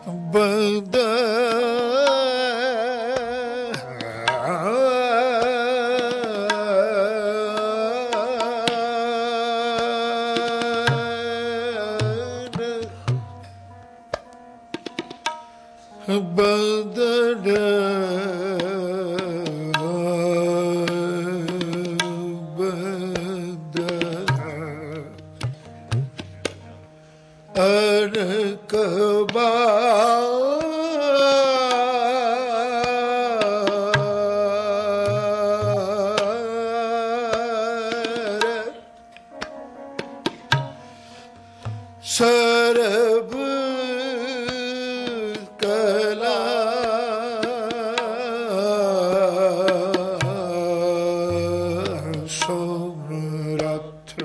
ਬੰਦਾ ਸਰਬ ਕਲਾ ਸਮਰੱਥ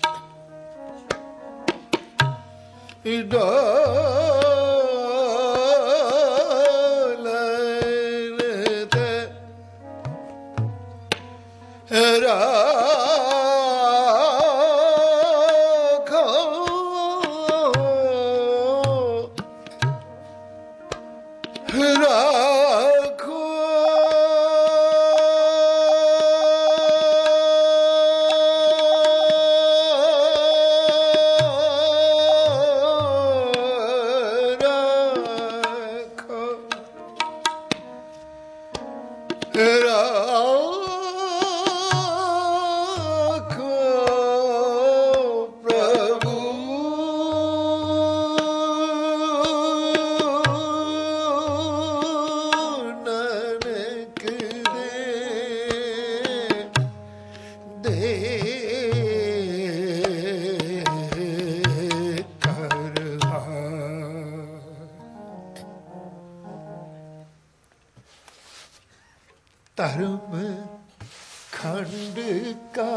ਧਰਮ ਖੰਡ ਕਾ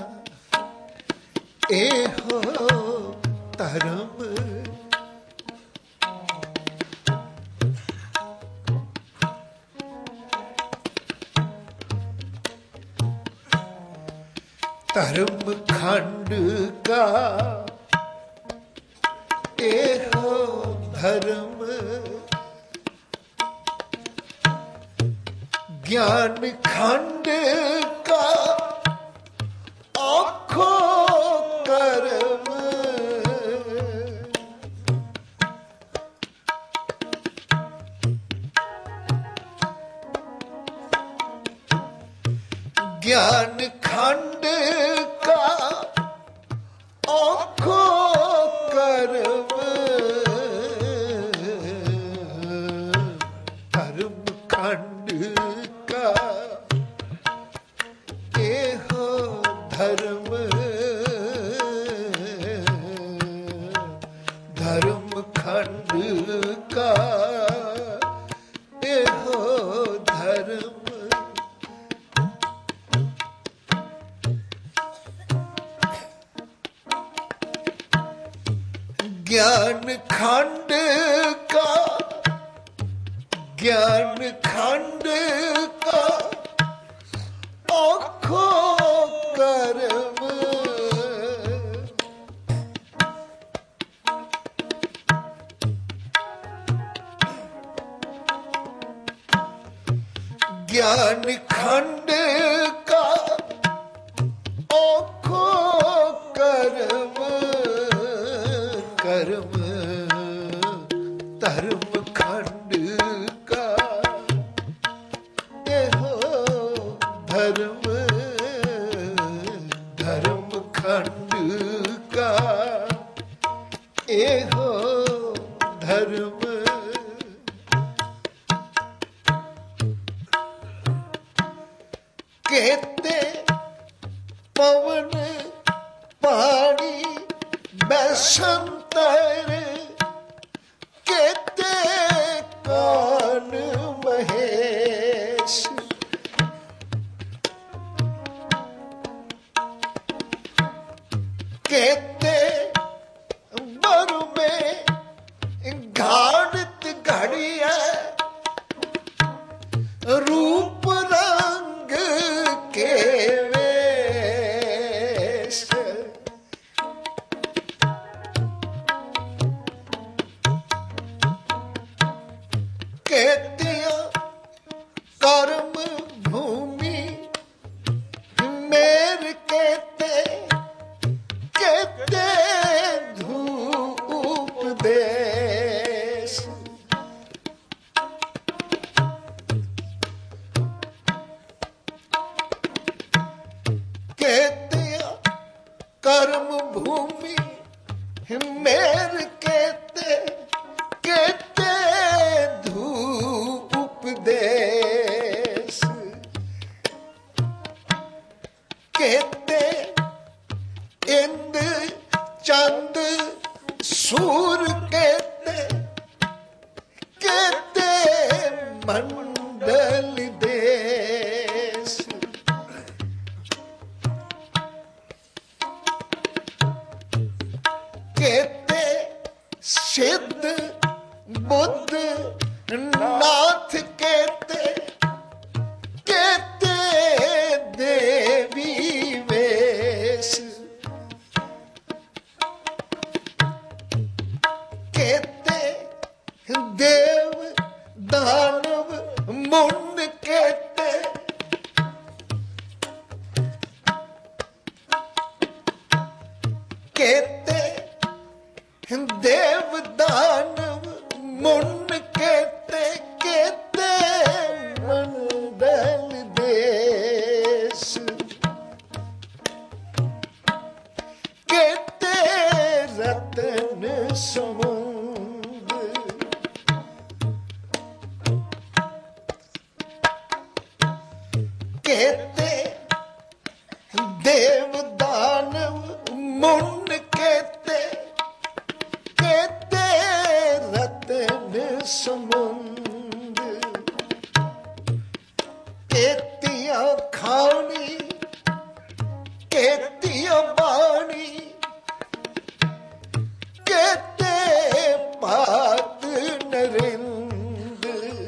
ਇਹੋ ਧਰਮ ਧਰਮ ਖੰਡ ਕਾ ਇਹੋ ਧਰਮ ज्ञान खंड का आँखों कर्म ज्ञान खंड का आँखों कर्म धर्म खंड धर्म धर्म खंड का एहो धर्म ज्ञान खंड का ज्ञान खंड का आँखों कर्म ज्ञान खंड का आँखों कर्म कर्म धर्म खंड का एहो धर्म धर्म खंड का एहो धर्म कहते पवन पानी बसंतर कहते कौन महेश कहते बर में घाट ਮੰਡਲ ਦੇਸ। ਕੇਤੇ ਸਿੱਧ ਬੁੱਧ ਨਾਥ ਕੇਤੇ, ਕੇਤੇ ਦੇਵੀ ਵੇਸ। ਕੇਤੇ ਦੇਵ ਦਾਨਵ ਮੁੰਨ ਕੇਤੇ, ਕੇਤੇ ਦੇਵ ਦਾਨਵ ਮੁੰਨ ਕੇਤੇ, ਕੇਤੇ ਮੰਡਲ ਦੇਸ। ਕੇਤੇ ਰਤਨ ਸਮੁੰਦ, ਕੇਤੇ ਦੇਵ ਦਾਨਵ ਮੁੰਨ ਕੇਤੇ, ਕੇਤੇ ਰਤਨ ਸਮੁੰਦ। ਕੇਤੀਆਂ ਖਾਣੀ, ਕੇਤੀਆਂ ਬਾਣੀ, ਕੇਤੇ ਪਾਤ ਨਰਿੰਦ।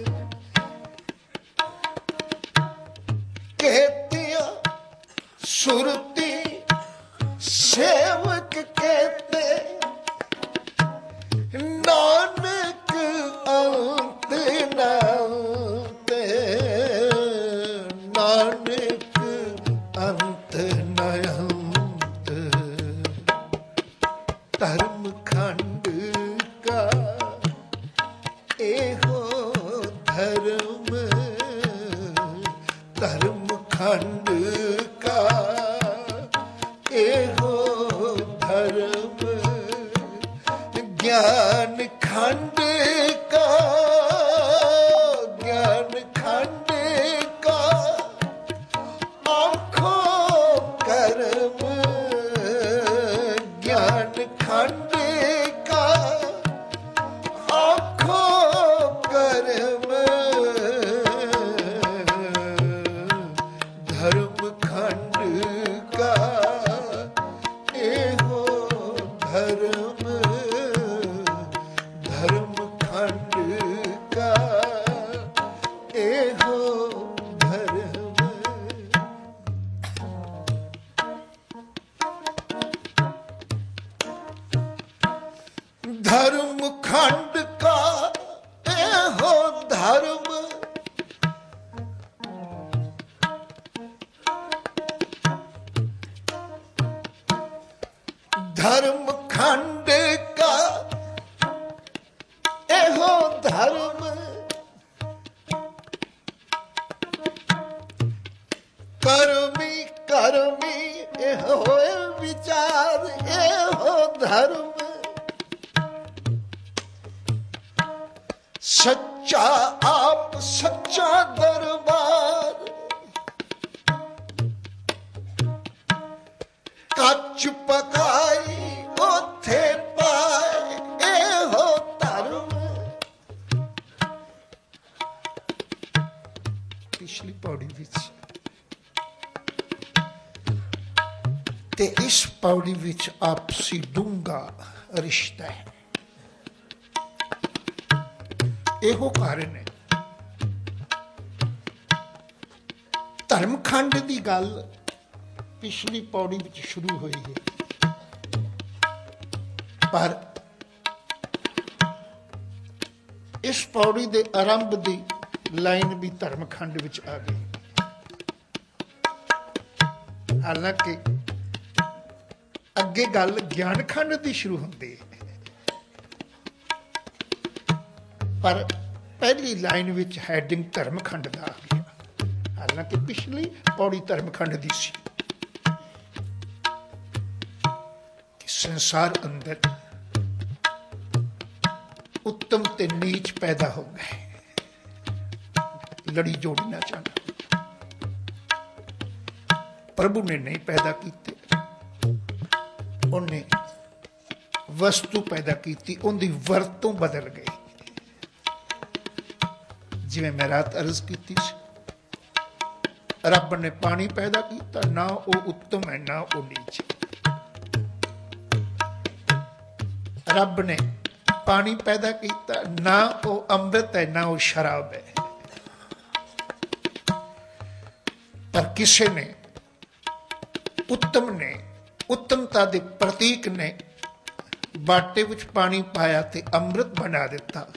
ਕੇਤੀਆਂ ਸੁਰਤੀ ਸੇਵਕ ਕੇਤੇ, ਨਾਨਕ ਅੰਤ ਨ ਅੰਤ, ਨਾਨਕ ਅੰਤ ਨ ਅੰਤ। ਧਰਮ ਖੰਡ ਕਾ ਇਹੋ ਧਰਮ, ਧਰਮ ਖੰਡ ਕਾ ਇਹੋ ਧਰਮ। ਗਿਆਨ ਖੰਡ ਕਾ, ਗਿਆਨ ਖੰਡ ਕਾ ਆਖੋ ਕਰਮ। ਗਿਆਨ ਖੰਡ ਕਾ ਆਖੋ ਕਰਮ। ਧਰਮ ਖੰਡ ਕਾ ਇਹੋ ਧਰਮ, ਧਰਮ ਖੰਡ ਕਾ ਇਹੋ ਧਰਮ। ਧਰਮ ਖੰਡ ਕਾ ਇਹੋ ਧਰਮ। ਧਰਮ ਖੰਡ ਕਾ ਇਹੋ ਧਰਮ। ਕਰਮੀ ਕਰਮੀ ਇਹੋ ਵਿਚਾਰ, ਇਹੋ ਧਰਮ। ਸੱਚਾ ਆਪ ਸੱਚਾ ਦਰਬਾਰ, ਕੱਚ ਪਕਾਈ ਉੱਥੇ ਪਾਏ, ਇਹੋ ਧਰਮ। ਪਿਛਲੀ ਪੌੜੀ ਵਿੱਚ ਤੇ ਇਸ ਪੌੜੀ ਵਿੱਚ ਆਪਸੀ ਡੂੰਘਾ ਰਿਸ਼ਤਾ ਹੈ। ਇਹੋ ਕਾਰਨ ਹੈ ਧਰਮ ਖੰਡ ਦੀ ਗੱਲ ਪਿਛਲੀ ਪੌੜੀ ਵਿੱਚ ਸ਼ੁਰੂ ਹੋਈ ਹੈ, ਪਰ ਇਸ ਪੌੜੀ ਦੇ ਆਰੰਭ ਦੀ ਲਾਈਨ ਵੀ ਧਰਮ ਖੰਡ ਵਿੱਚ ਆ ਗਈ। ਹਾਲਾਂਕਿ ਅੱਗੇ ਗੱਲ ਗਿਆਨ ਖੰਡ ਦੀ ਸ਼ੁਰੂ ਹੁੰਦੀ ਹੈ, ਪਰ ਪਹਿਲੀ ਲਾਈਨ ਵਿੱਚ ਹੈਡਿੰਗ ਧਰਮ ਖੰਡ ਦਾ ਆ ਗਿਆ। ਹਾਲਾਂਕਿ ਪਿਛਲੀ ਪੌੜੀ ਧਰਮ ਖੰਡ ਦੀ ਸੀ ਕਿ ਸੰਸਾਰ ਅੰਦਰ ਉੱਤਮ ਤੇ ਨੀਚ ਪੈਦਾ ਹੋ ਗਏ, ਲੜੀ ਜੋੜਨਾ ਚਾਹੁੰਦਾ। ਪ੍ਰਭੂ ਨੇ ਨਹੀਂ ਪੈਦਾ ਕੀਤੇ, ਉਹਨੇ ਵਸਤੂ ਪੈਦਾ ਕੀਤੀ, ਉਹਦੀ ਵਰਤੋਂ ਬਦਲ ਗਈ। जिवें मैं रात अर्ज की सी, रब ने पानी पैदा किया, ना वो उत्तम है ना वो नीच। रब ने पानी पैदा किया, ना वो अमृत है ना वो शराब है। पर किसी ने उत्तम ने, उत्तमता के प्रतीक ने बाटे विच पानी पाया ते अमृत बना दिता।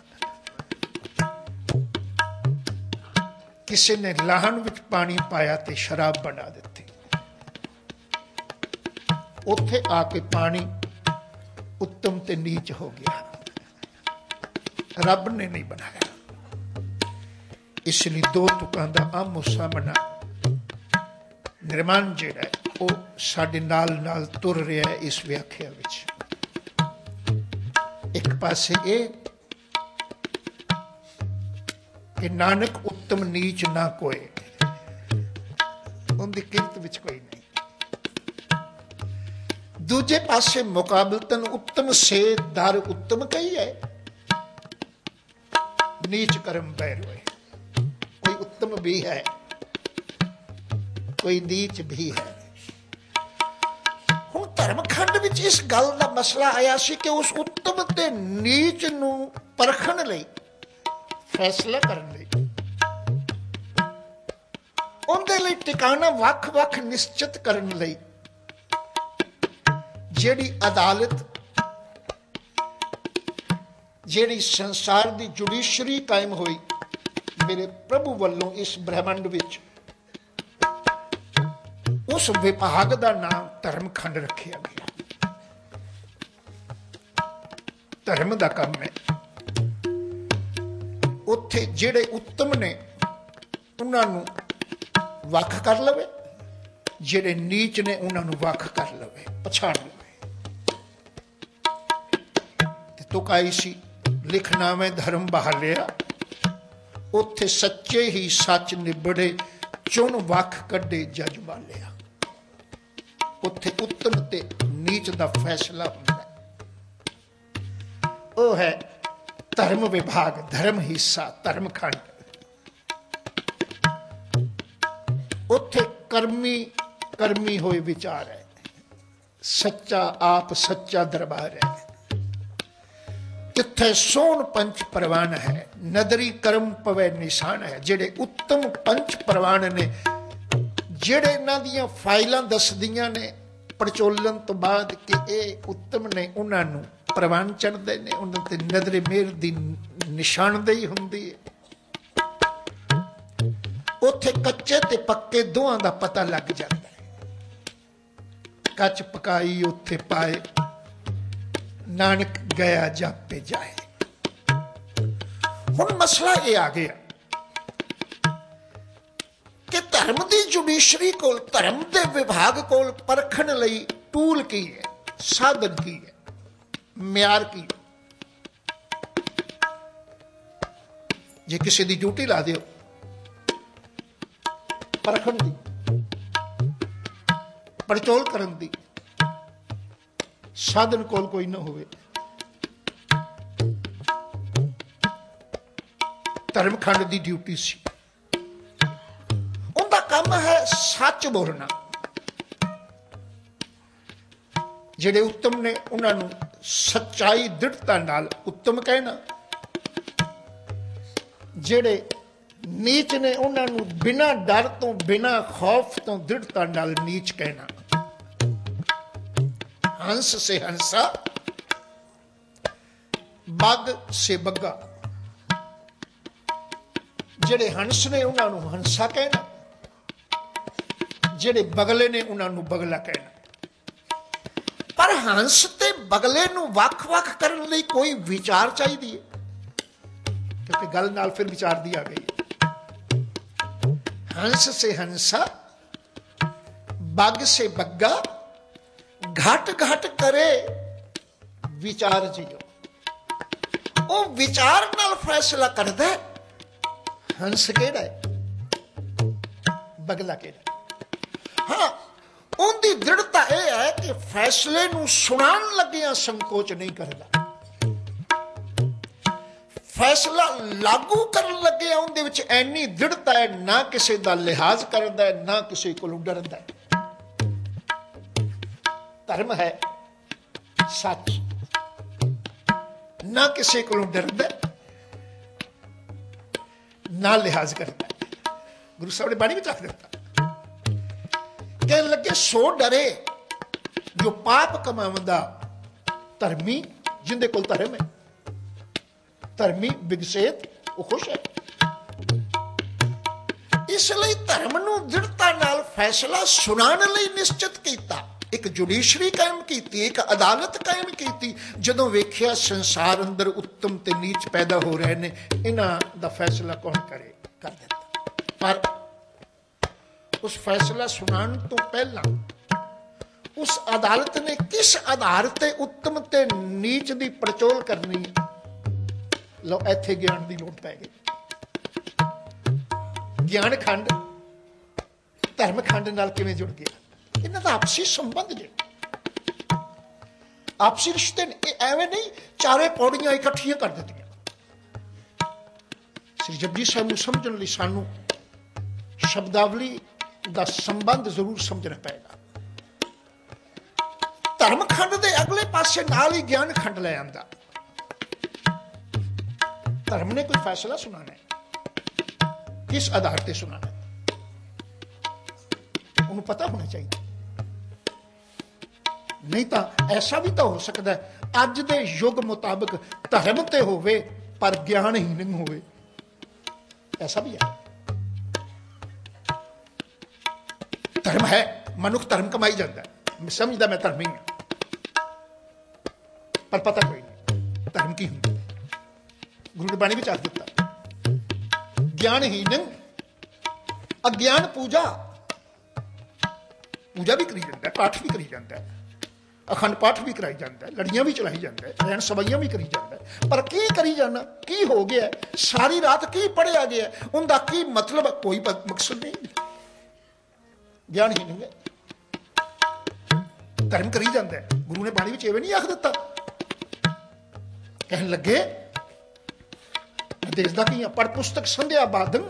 किसी ने लाहन विच पानी पाया ते शराब बना दी। उत्थे आके पानी उत्तम ते नीच हो गया, रब ने नहीं बनाया। इसलिए दो तुकां दा आमो सामना निर्माण जिहड़ा है वो साडे नाल नाल तुर रहा है। इस व्याख्या विच एक पासे ये कि नानक उत्तम नीच ना कोई, उनकी किरत विच कोई नहीं। दूजे पासे मुकाबलतन उत्तम से दर उत्तम कही है, नीच कर्म बैर हुए। कोई उत्तम भी है, कोई नीच भी है। हुण धर्मखंड विच इस गल का मसला आया सी कि उस उत्तम ते नीच नूं परखण लई, फैसला करने उनके लिए टिकाना वख वख निश्चित करने लई जेड़ी अदालत, जेड़ी संसार की जुडिशरी कायम हुई मेरे प्रभु वालों इस ब्रह्मंड विच, उस विभाग का नाम धर्मखंड रखा गया। धर्म का काम है उत्थे जेड़े उत्तम ने उन्होंने वख कर लवे, जेड़े नीच ने उन्होंने वख कर लवे, पछाण लवे। तुक आई सी लिखना में धर्म बहालिया, उत्थे सच्चे ही सच निबड़े, चुन वख कड्डे जज बालिया। उत्थे उत्तम ते नीच दा फैसला हुंदा है। वो है धर्म विभाग, धर्म हिस्सा, धर्मखंड। उत्थे कर्मी कर्मी होए विचार है, सच्चा आप सच्चा दरबार है। तिथे सोन पंच प्रवान है, नदरी कर्म पवे निशान है। जेड़े उत्तम पंच प्रवान ने, जेड़े इन्हां दियां फाइलां दसदियां ने पड़चोलन तो बाद कि ये उत्तम ने, उन्होंने प्रवान चढ़ते हैं, उन्होंने नदरे मेहर की निशानदेही हुंदी है। उत्थे कच्चे ते पक्के दोहां दा पता लग जाता है। कच पकाई उत्थे पाए, नानक गया जापे जाए। हुण मसला ये आ गया कि धर्म की जुडिशरी कोल, धर्म के विभाग कोल परखण लई टूल की है, साधन की है, म्यार की। जे किसी की ड्यूटी ला दिओ परखण दी, पड़चोल करन दी, साधन कोल कोई ना होवे, धर्मखंड की ड्यूटी सी। उनका काम है सच बोलना। जेड़े उत्तम ने उन्होंने सच्चाई दृढ़ता नाल उत्तम कहना, जेड़े नीच ने उन्होंने बिना डर तो, बिना खौफ तो दृढ़ता नाल नीच कहना। हंस से हंसा, बग से बग्गा। जेड़े हंस ने उन्होंने हंसा कहना, जेड़े बगले ने उन्होंने बगला कहना। पर हंस ते बगले नूं वख-वख करन लई कोई विचार चाहिए, क्योंकि गल नाल फिर विचार दी आ गई है। हंस से हंसा, बग से बग्गा, घट घट करे विचार जियो। वो विचार नाल फैसला करदा है हंस केड़ा है, बगला केड़ा। हाँ, उनकी दृढ़ता यह है कि फैसले नूं सुनान लगिया संकोच नहीं करता। फैसला लागू करन लगे उहदे विच ऐनी दृढ़ता है, ना किसी का लिहाज करदा है, ना किसी को डरदा है। धर्म है सच, ना किसी को डरदा ना लिहाज करदा। गुरु साहब ने बाणी में रख दिता, कहने लगे सो डरे जो पाप कमावंदा धर्मी, जिंदे कोल धर्म है। धर्मी विगसेत वो खुश है। इसलिए धर्म नूं दृढ़ता नाल फैसला सुनाने लई निश्चित कीता। एक जुडिशरी कायम की, एक अदालत कायम की। जदों वेख्या संसार अंदर उत्तम ते नीच पैदा हो रहे ने, इन्हां दा फैसला कौन करे, कर दिता। पर उस फैसला सुनाने तो पहला उस अदालत ने किस आधार ते उत्तम ते नीच दी पड़चोल करनी है। लो इत्थे ज्ञान की लोड़ पै गई। ज्ञान खंड धर्म खंड नाल किवें जुड़ गया? इन्हां दा आपसी संबंध जे, आपसी रिश्ते ने। एवें नहीं चारे पौड़ियां इकट्ठियां कर दित्तियां। श्री जपजी साहब नूं समझण लई सानूं शब्दावली दा संबंध जरूर समझना पएगा। धर्म खंड दे अगले पासे नाल ही ज्ञान खंड लै आंदा। धर्म ने कोई फैसला सुनाना है, किस आधार पर सुनाना है, उन्हें पता होना चाहिए। नहीं तो ऐसा भी तो हो सकता है अज दे युग मुताबिक धर्म ते होवे पर ज्ञान ही नहीं होवे, ऐसा भी है। धर्म है, मनुख धर्म कमाई जाता है, मैं समझदा मैं धर्मी हूं, पर पता कोई नहीं धर्म की होंगी। गुरु ने बाणी में आख दिता, ज्ञानहीन अज्ञान पूजा। पूजा भी करी जाता है, पाठ भी करी जाता है, अखंड पाठ भी कराई जाता है, लड़ियां भी चलाई जाता है, रैन सवाइयां भी करी जाता है। पर की करी जाना, की हो गया, सारी रात की पढ़िया गया, उनका की मतलब, कोई मकसद नहीं। ज्ञानहीन है, धर्म करी जाता है। गुरु ने बाणी में एवं नहीं आख दिता। कहने लगे देखदा की पढ़ पुस्तक संध्या बादन,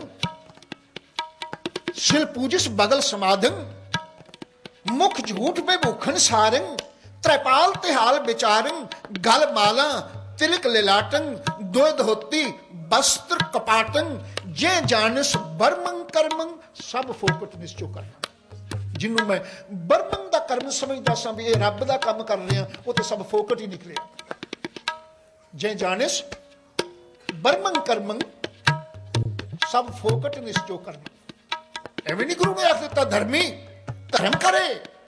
सिल पूजिस बगल समाधन, मुख झूठ में भूखन सारंग, त्रिपाल तिहाल विचारन, गल माला तिलक लिलाटन, दो धोती वस्त्र कपाटन, जे जानस बर्मंग कर्मंग, सब फोकट निश्चो करना। जिन्हों मैं बर्मंग दा कर्म समझदा सा भी ये रब दा काम कर रहे हैं, वो तो सब फोकट ही निकले। जे जानस बर्मंग कर्मंग, सब फोकट निश्चो करना। एवं नहीं गुरु ने आख दिता धर्मी धर्म करे,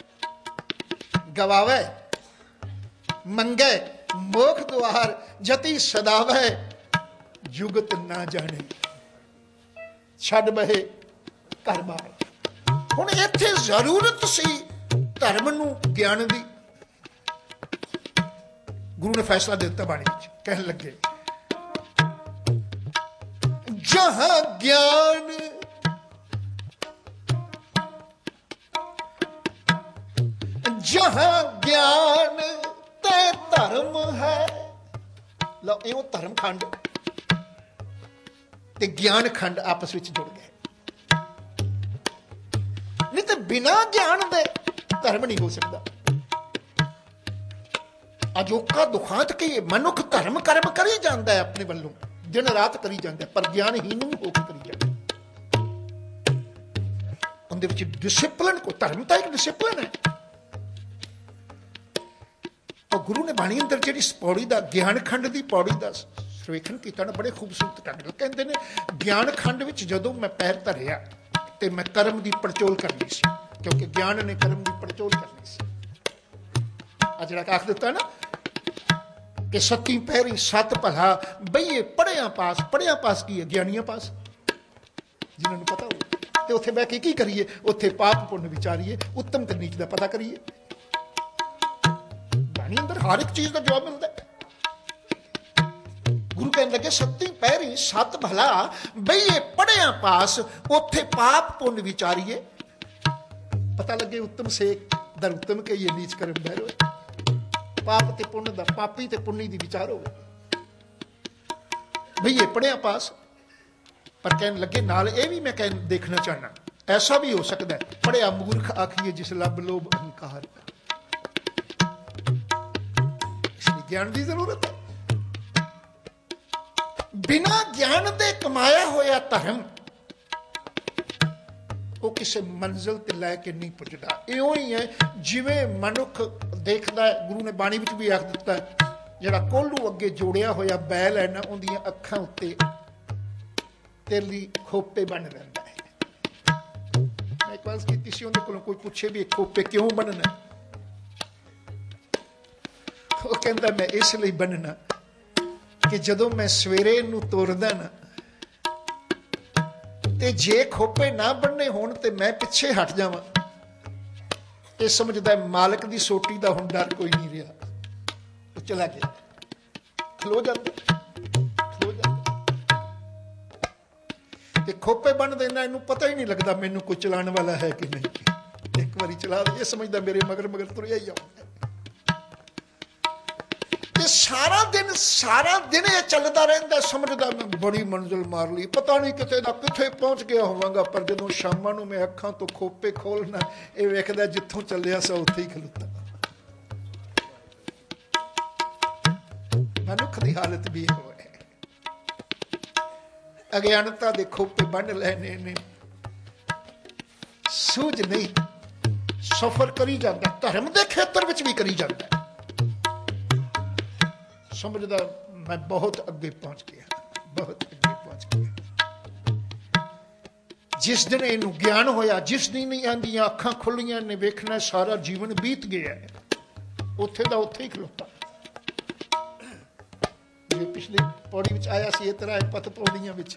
गवावे मंगे मोख द्वार, जति सदावे जुगत ना जाने, छड़ बहे घर बार। हुण इत्थे जरूरत सी धर्म नूं ज्ञान दी। गुरु ने फैसला दिता बाणी विच, कहन लगे जहां ज्ञान जहां ज्ञान ते धर्म है। लो यो धर्म खंड ते ज्ञान खंड आपस में जुड़ गए। नहीं तो बिना ज्ञान दे धर्म नहीं हो सकता। अजोका दुखांत कि मनुख धर्म कर्म करी जाता है, अपने वालों दिन रात करी जाता है, पर ज्ञानहीन होकर करी जाता है। उनके विच डिसिप्लिन को, धर्म तो एक डिसिप्लिन है। और गुरु ने बाणी अंदर जी पौड़ी का ज्ञान खंड की पौड़ी का सर्वेखन किया ना, बड़े खूबसूरत ढंग नाल कहते हैं ज्ञान खंड में जदों मैं पैर धरिया तो मैं कर्म की पड़चोल करनी सी, क्योंकि ज्ञान ने कर्म की पड़चोल करनी सी। जिहड़ा आख दिता ना कि सती पैरी सत भला बईए पढ़िया पास की है, ज्ञानियां पास, जिन्होंने पता हो तो उत्थे बह के की करिए, उत्थे पाप पुण्य विचारीए, उत्तम ते नीच दा पता करिए। बाणी अंदर हर एक चीज का जवाब मिलता है। गुरु कहने लगे सती पैरी सत भला बईए पढ़िया पास, उत्थे पाप पुण्य विचारीए, पता लगे उत्तम से दर उत्तम के ये नीच कर्म बहरो है। पाप ते पुण्य दा, पापी ते पुण्य दी विचार हो। भई ये पढ़िया पास, पर कहने लगे नाल ये भी मैं देखना चाहना, ऐसा भी हो सकता है पढ़िया मूर्ख आखिए जिस लब लोभ अहंकार, इसलिए ज्ञान की जरूरत है। बिना ज्ञान दे कमाया होया धर्म वो किसी मंजिल ते लैके नहीं पुजदा। इउं ही है जिवें मनुख देखदा है, गुरु ने बाणी विच भी आख दिता है, जिहड़ा कोल्हू अगे जोड़िया होया बैल है ना, उहदियां अखां उत्ते तेली खोपे बन रहिंदा है। मैं एक बार कीती सी, उहदे कोलों कोई पुछे भी खोपे क्यों बनना, वो कहंदा मैं इसलिए बनना कि जदों मैं सवेरे नूं तुरदा ना ते जे खोपे ना बनने होण ते मैं पिछे हट जावां, ये समझदा मालिक दी सोटी दा हुण डर कोई नहीं रहा, वो चला गया, खलो जांदा ते खोपे बन देना, इनू पता ही नहीं लगता मैनू कोई चलाने वाला है कि नहीं। एक बारी चला ये समझदा मेरे मगर मगर तुरिया ही आउंदा। सारा दिन ये चलता रहिंदा, समझदा मैं बड़ी मंजिल मार ली, पता नहीं किते दा किथे पहुंच गया होवांगा, पर जदों शामां नूं मैं अखां तो खोपे खोलना, ये वेखदा जिथों चलिया सा उत्थे ही खलोता। मनुख दी हालत भी हो है, अज्ञानता दे खोपे बन लेने ने, सूझ नहीं, सफर करी जाता, धर्म के खेतर विच भी करी जाता, समझदा मैं बहुत अगे पहुंच गया, बहुत अगे पहुंच गया। जिस दिन इनू ज्ञान होया, जिस दिन इहदियां अखां खुलियां ने, वेखना सारा जीवन बीत गया है, उत्थे दा उत्थे ही खलोता। जो पिछली पौड़ी विच आया सी, इस तरह पत पौड़ियां विच,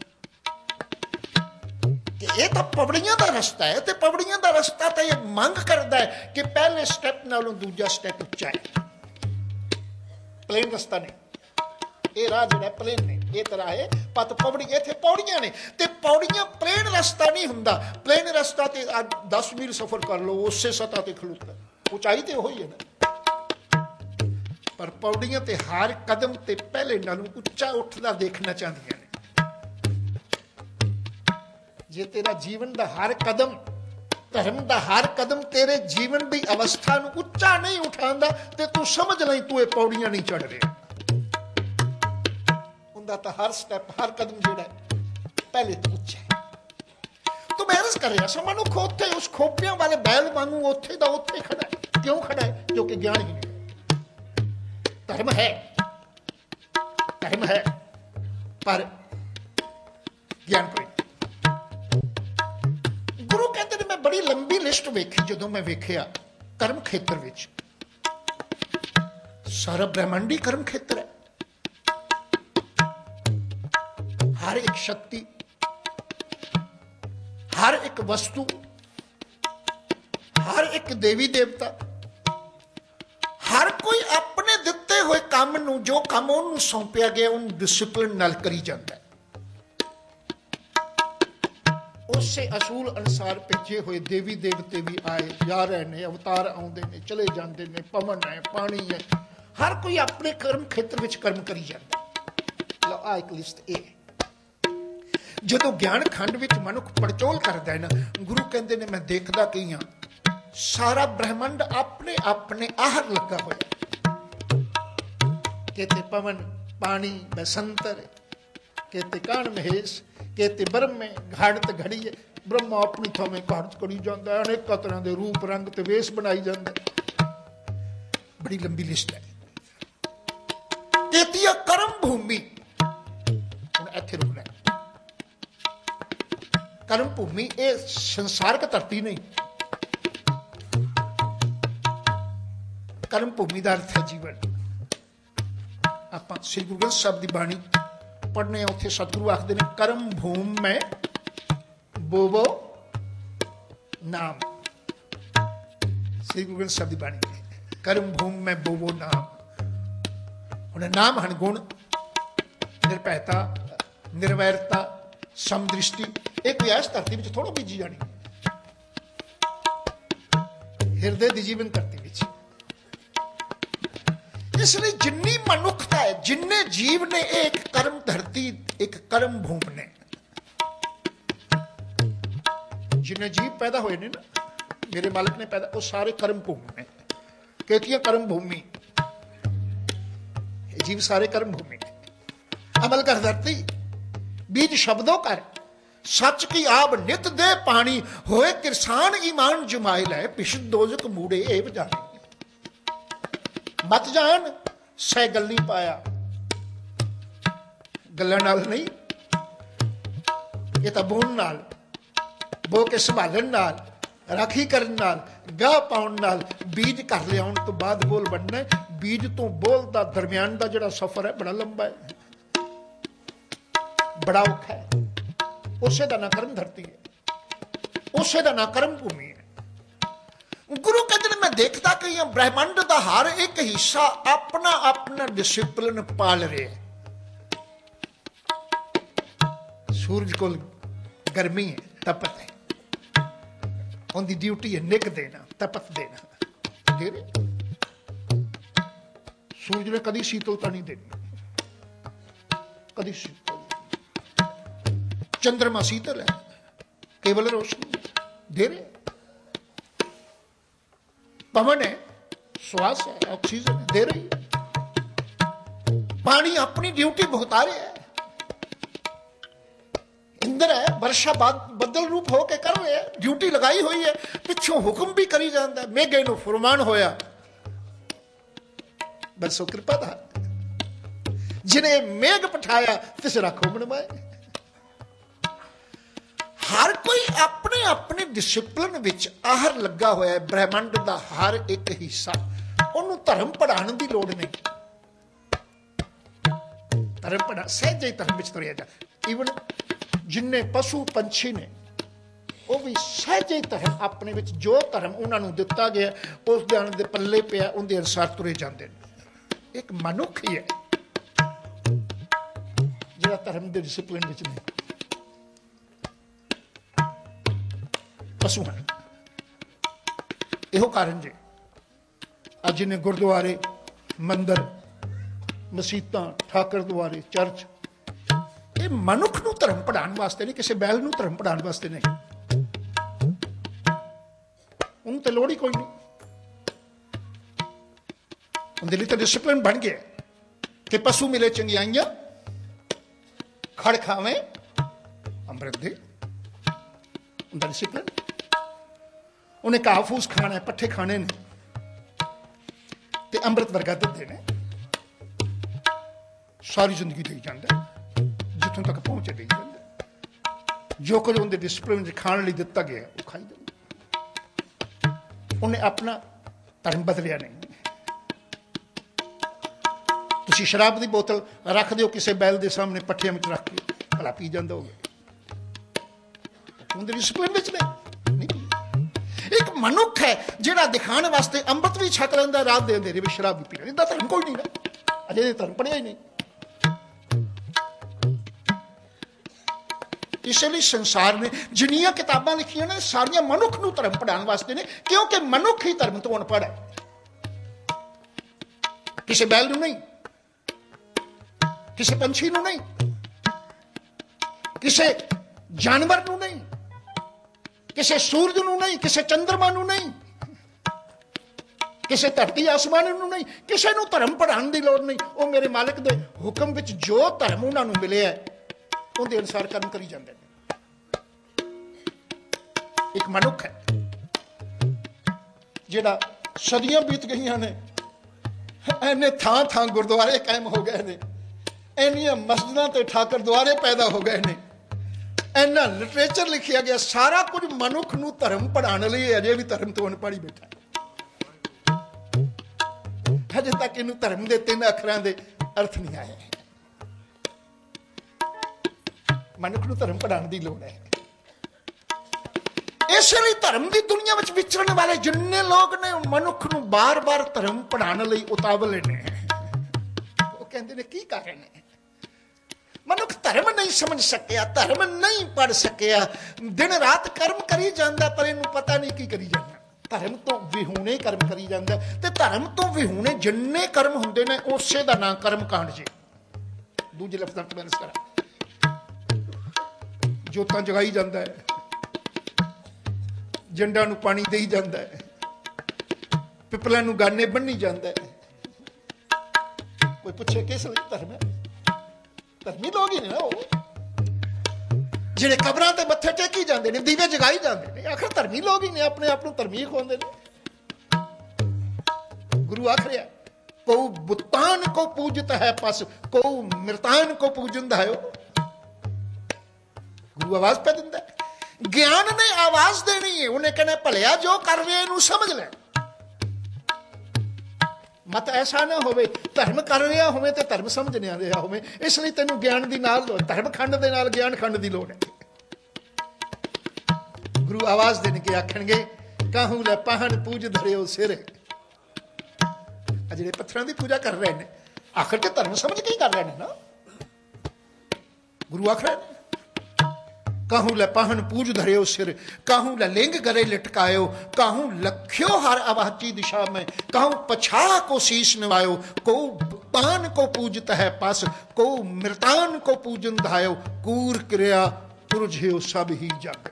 ये तो पौड़ियां दा रस्ता है, ते पौड़ियां दा रस्ता तो ये मंग करता है कि पहले स्टैप नालों दूजा स्टैप उच्चा है, प्लेन रस्ता नहीं, ये राह जो प्लेन ने, ये तरह है पत पौड़ी, इत्थे पौड़ियां ने, ते पौड़ियां प्लेन रस्ता नहीं हुंदा। प्लेन रस्ता ते 10 मील सफर कर लो, उससे सतह ते खलोता, ऊंचाई ते होई है ना, पर पौड़ियां ते हर कदम ते पहले नालों उच्चा उठदा देखना चाहदियां ने। जे तेरा जीवन दा हर कदम, धर्म दा हर कदम तेरे जीवन की अवस्था नूं उच्चा नहीं उठांदा, ते तू समझ नहीं तू ये पौड़ियां नहीं चढ़ रहा। उनका तो हर स्टैप, हर कदम जिहड़ा पहले तो उच्चा है। तो मैं अर्ज कर रहा सा, मनुख उत्थे उस खोपियां वाले बैल वांगू उत्थे दा उत्थे खड़ा है। क्यों खड़ा है? क्योंकि ज्ञान ही नहीं। धर्म है, धर्म है, पर ज्ञान कोई। गुरु कहते ने मैं बड़ी लंबी लिस्ट वेखी, जदों मैं वेखिया कर्म खेत्र विच, सारा ब्रह्मांड ही कर्म खेत्र है। हर एक शक्ति, हर एक वस्तु, हर एक देवी देवता, हर कोई अपने दिते हुए काम नूं, जो काम उन्होंने सौंपया गया, उन डिसिपलिन नाल करी जाता है। उसे असूल अनुसार भेजे हुए देवी देवते भी आए जा रहे ने, अवतार आउंदे ने, चले जाते ने, पवन है, पानी है, हर कोई अपने कर्म खेत्र विच कर्म करी जाता। लो आ एक लिस्ट ए। जदों ज्ञान खंड विच मनुख पड़चोल करदा है ना, गुरु कहंदे ने मैं देखदा की हां सारा ब्रह्मंड अपने अपने आहर लगा होया। कहते पवन, पानी, बसंतर, कहते कान महेश, कहते ब्रह्म घाड़त घड़ी है। ब्रह्मा अपनी थमें घाड़त करी जाता है, अनेक तरह के रूप रंग ते वेश बनाई जाता है। बड़ी लंबी लिस्ट है। कहती है कर्म भूमि, हुण इत्थे रुकना है। कर्म भूमि ये संसारक धरती नहीं, कर्म भूमि का अर्थ है जीवन। आप श्री गुरु ग्रंथ साहब की बाणी पढ़ने, उत्थे सतगुरु आखते हैं कर्म भूमि में बोवो नाम। श्री गुरु ग्रंथ साहब की बाणी कर्म भूमि में बोवो नाम। उन्हें नाम हन गुण, निरभैता, निर्वैरता, समदृष्टि। एक इस धरती में थोड़ा बीजी जानी, हृदय की जीवन धरती। इसलिए जिन्नी मनुख पक्का है जिन्ने जीव ने एक कर्म धरती, एक कर्म भूमि ने, जिन्ने जीव पैदा हुए ने ना मेरे मालिक ने पैदा, वो सारे कर्म भूमि ने। कहती कर्म भूमि, जीव सारे कर्म भूमि ने। अमल कर धरती, बीज शब्दों कर, सच की आब नित दे पानी, होए किरसान ईमान जुमाइल है, पिछ दोजक मूड़े एव जाने। मत जान सह गल्ली पाया, गल्लां नाल नहीं, ये तां बोन नाल, बो के संभालन नाल, राखी करन नाल, गाह पाउण नाल, बीज घर लियाउण तो बाद बोल बनना है। बीज तो बोल दा दरम्यान दा जिहड़ा सफर है बड़ा लंबा है, बड़ा औखा है। उसे दा ना कर्म धरती है, उसे दा ना कर्म भूमि है। गुरु कहते हैं मैं देखता कि ब्रह्मांड का हर एक हिस्सा अपना अपना डिसिप्लिन पाल रहे है। सूरज को गर्मी है, तपत है, उनकी ड्यूटी है निक देना, तपत देना। सूरज ने कभी शीतलता नहीं देनी, कभी शीतल। चंद्रमा शीतल है, केवल रोशनी दे रहे। पवन है, श्वास है, ऑक्सीजन है, दे रही है। पानी अपनी ड्यूटी भुगता रहे है। इंद्र है, वर्षा बदल रूप होके कर रहे हैं, ड्यूटी लगाई हुई है, पिछों हुक्म भी करी जाता है। मेघे नूं फुरमान होया, बस वो कृपा था जिन्हें मेघ पठाया तिस रखो मनमाए। हर कोई अपने अपने डिसिप्लिन विच आहर लगा होया है। ब्रह्मांड का हर एक हिस्सा, उन्होंने धर्म पढ़ाने की लोड़ नहीं। धर्म पढ़ा सहज ही धर्म विच तुरिया जा। ईवन जिन्ने पशु पंछी ने वो भी सहज ही धर्म अपने विच, जो धर्म उन्होंने दिता गया उस दे पल्ले पिया, उनके अनुसार तुरे जाते हैं। एक मनुख ही है जिहड़ा धर्म के डिसिप्लिन विच नहीं। पशु हैं, इहो कारण जे अज ने गुरुद्वारे, मंदिर, मसीतां, ठाकर द्वारे, चर्च, ये मनुख नूं धर्म पढ़ाने वास्ते नहीं, किसी बैल नूं धर्म पढ़ाने वास्ते नहीं। उन्हें तो लोड़ ही कोई नहीं। उनके लिए तो डिसिप्लिन बन गया कि पशु मिले चंगियाइयां, खड़ खावे अमृत दे, उनका डिसिप्लिन। उन्हें घाह फूस खाना है, पट्ठे खाने ने, ते अमृत वर्गा दुध देना, सारी जिंदगी दे जाता, जितों तक पहुंचे दे जाता। जो कुछ उनके डिसिप्लिन खाने लिए दिता गया वो खाई जाता। उन्हें अपना धर्म बदलिया नहीं। तुसी शराब की बोतल रख दो किसी बैल के सामने पट्ठिया में रख के, भला पी जाता होगा, उनके डिसिप्लिन में नहीं। एक मनुख है जिहड़ा दिखाने वास्ते अमृत भी छक लेंदा, रात दे अंधेरे में शराब भी पी लेंदा। इदा धर्म कोई नहीं ना, अजे धर्म पढ़िया ही नहीं। इसलिए संसार ने जिन्नियां किताबां लिखियां ने सारियां मनुख नूं धर्म पढ़ाने वास्ते ने, क्योंकि मनुख ही धर्म तो अनपढ़ है। किसी बैल नूं नहीं, किसी पंछी नूं नहीं, किसी जानवर नूं नहीं, किसी सूरज नूं नहीं, किसी चंद्रमा नूं नहीं, किसी धरती आसमान नूं नहीं, किसी नूं धर्म पढ़ाने की लोड़ नहीं। वो मेरे मालिक दे हुक्म विच जो धर्म उन्हां नूं मिले है उनके अनुसार कर्म करी जाते हैं। एक मनुख है जिहड़ा सदियां बीत गई ने, इन्ने थां थां गुरुद्वारे कायम हो गए ने, इन्नियां मस्जिदां ते ठाकर द्वारे पैदा हो गए ने, इन्ना लिटरेचर लिखिया गया, सारा कुछ मनुख नूं धर्म पढ़ाने लिए। अजे भी धर्म तो अनपढ़ ही बैठा, अजे तक इनू धर्म के 3 अखरां दे अर्थ नहीं आए। मनुख नूं धर्म पढ़ाने की लोड़ है। इसलिए धर्म की दुनिया में विचरण वाले जिन्ने लोग ने मनुख नूं बार बार धर्म पढ़ाने लई उतावले ने। वो कहते ने की कारण है, मनुख धर्म नहीं समझ सकिया, धर्म नहीं पढ़ सकिया, दिन रात कर्म करी जाता पर इनू पता नहीं की करी जाना। ਧਰਮ ਤੋਂ ਵਿਹੂਣੇ ਕਰਮ ਕਰੀ ਜਾਂਦਾ। ਤੇ ਧਰਮ ਤੋਂ ਵਿਹੂਣੇ ਜਿੰਨੇ ਕਰਮ ਹੁੰਦੇ ਨੇ ਉਸੇ ਦਾ ਨਾਂ ਕਰਮ ਕਾਂਡ ਜੀ। ਦੂਜੇ ਲਫ਼ਜ਼ਾਂ ਚ ਬੈਲੈਂਸ ਕਰਾਂ, ਜੋਤਾਂ ਜਗਾਈ ਜਾਂਦਾ ਹੈ, ਜੰਡਾਂ ਨੂੰ ਪਾਣੀ ਦੇਈ ਜਾਂਦਾ ਹੈ, ਪਿੱਪਲਾਂ ਨੂੰ ਗਾਨੇ ਬੰਨੀ ਜਾਂਦਾ ਹੈ। ਕੋਈ ਪੁੱਛੇ ਕਿਸ ਲਈ ਧਰਮ ਹੈ? ਧਰਮੀ ਲੋਕ ਹੀ ਨੇ ਨਾ ਉਹ, ਜਿਹੜੇ ਕਬਰਾਂ ਤੇ ਮੱਥੇ ਟੇਕੀ ਜਾਂਦੇ ਨੇ, ਦੀਵੇ ਜਗਾਈ ਜਾਂਦੇ ਨੇ, ਆਖਰ ਧਰਮੀ ਲੋਕ ਹੀ ਨੇ, ਆਪਣੇ ਆਪ ਨੂੰ ਧਰਮੀ ਖਵਾਉਂਦੇ ਨੇ। ਗੁਰੂ ਆਖ ਰਿਹਾ, ਕਉ ਬੁਤਾਨ ਕੋ ਪੂਜਤ ਹੈ ਪਸ, ਕਉ ਮਿਰਤਾਨ ਕੋ ਪੂਜਨ ਹੈ। ਗੁਰੂ ਆਵਾਜ਼ ਪੈ ਦਿੰਦਾ, ਗਿਆਨ ਨੇ ਆਵਾਜ਼ ਦੇਣੀ ਹੈ। ਉਹਨੇ ਕਹਿਣਾ ਭਲਿਆ ਜੋ ਕਰ ਰਿਹਾ ਇਹਨੂੰ ਸਮਝ ਲੈ। ਮਤ ਐਸਾ ਨਾ ਹੋਵੇ ਧਰਮ ਕਰ ਰਿਹਾ ਹੋਵੇ ਤੇ ਧਰਮ ਸਮਝ ਨਾ ਰਿਹਾ ਹੋਵੇ। ਇਸ ਲਈ ਤੈਨੂੰ ਗਿਆਨ ਦੀ ਨਾਲ ਧਰਮ ਖੰਡ ਦੇ ਨਾਲ ਗਿਆਨ ਖੰਡ ਦੀ ਲੋੜ ਹੈ। ਗੁਰੂ ਆਵਾਜ਼ ਦੇਣ ਕੇ ਆਖਣਗੇ, ਕਾਹੂ ਲੈ ਪਾਹਣ ਪੂਜ ਧਰਿਓ ਸਿਰ। ਜਿਹੜੇ ਪੱਥਰਾਂ ਦੀ ਪੂਜਾ ਕਰ ਰਹੇ ਨੇ ਆਖਰ ਤੇ ਧਰਮ ਸਮਝ ਕੇ ਹੀ ਕਰ ਰਹੇ ਨੇ ਨਾ। ਗੁਰੂ ਆਖ ਰਹੇ ਨੇ, ਕਾਹੂ ਲੈ ਪਾਹਣ ਪੂਜ ਧਰਿਓ ਸਿਰ, ਕਾਹੂ ਲੈ ਲਿੰਗ ਗਰੇ ਲਟਕਾਇਓ, ਕਾਹੂ लख्यो हर अवाची दिशा में, कहूँ पछा को शीश नवायो, को पान को पूजत है पस, को मृतान को पूजन धायो, कूर क्रिया पुरझियो सब ही जग।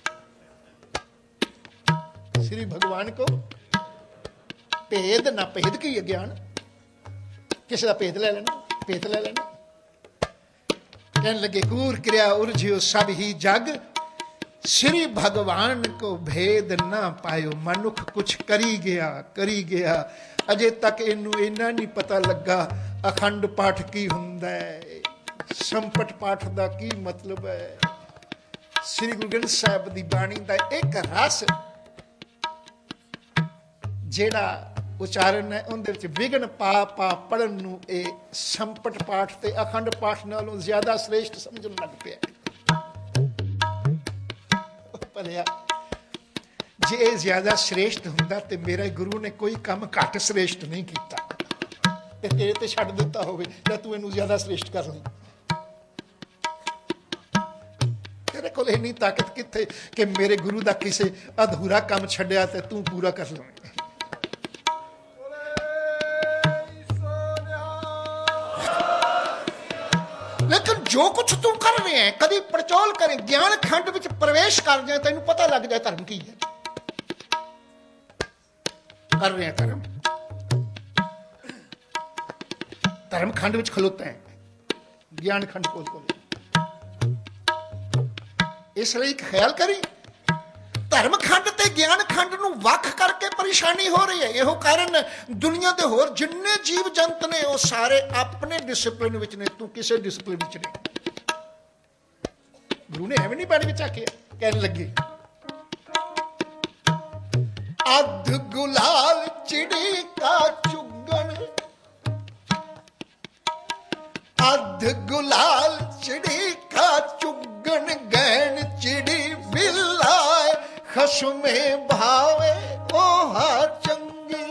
श्री भगवान को भेद ना भेद की अज्ञान, किसी का भेद ले लेना, भेद ले लेना। कहने लगे कूर क्रिया उर्झियो सब ही जग, श्री भगवान को भेद ना पायो, मनुख कुछ करी गया। अजे तक इनू इन्ना नहीं पता लगा अखंड पाठ की हुंदा है, संपट पाठ दा की मतलब है। श्री गुरु ग्रंथ साहिब दी बाणी दा एक रस जेड़ा उचारण है उनदे विच विघन पा पढ़न नू ए संपट पाठ ते अखंड पाठ नालों ज्यादा श्रेष्ठ समझन लग पिया। ਭਲਿਆ ਜੇ ਇਹ ਜ਼ਿਆਦਾ ਸ਼੍ਰੇਸ਼ਟ ਹੁੰਦਾ ਤੇ ਮੇਰੇ ਗੁਰੂ ਨੇ ਕੋਈ ਕੰਮ ਘੱਟ ਸ਼੍ਰੇਸ਼ਟ ਨਹੀਂ ਕੀਤਾ ਤੇ ਤੇਰੇ ਤੇ ਛੱਡ ਦਿੱਤਾ ਹੋਵੇ ਜਾਂ ਤੂੰ ਇਹਨੂੰ ਜ਼ਿਆਦਾ ਸ਼੍ਰੇਸ਼ਟ ਕਰ ਲਈ। ਤੇਰੇ ਕੋਲ ਇੰਨੀ ਤਾਕਤ ਕਿੱਥੇ ਕਿ ਮੇਰੇ ਗੁਰੂ ਦਾ ਕਿਸੇ ਅਧੂਰਾ ਕੰਮ ਛੱਡਿਆ ਤੇ ਤੂੰ ਪੂਰਾ ਕਰ ਲਵੇਂ। लेकिन जो कुछ तू कर रहे हैं कभी पड़चोल करें, ज्ञान खंड विच प्रवेश कर जाए, तेन पता लग जाए धर्म की है। कर रहे हैं धर्म, धर्म खंड विच खलोते हैं, ज्ञान खंड को इसलिए ख्याल करी धर्म खंड ते ज्ञान खंड नूं वख करके परेशानी हो रही है। यहो कारण दुनिया के होर जिन्ने जीव जंत ने वो सारे अपने डिसिपलिन विच ने, तू किसे डिसिपलिन विच नहीं। गुरु ने एवं नहीं बाणी विच आखिया, कहने लगे अध गुलाल चिड़ी का चुगन, अध गुलाल चिड़ी का चुगन, गैन चिड़ी बिलाए खसमे भावे ओहा चंगी।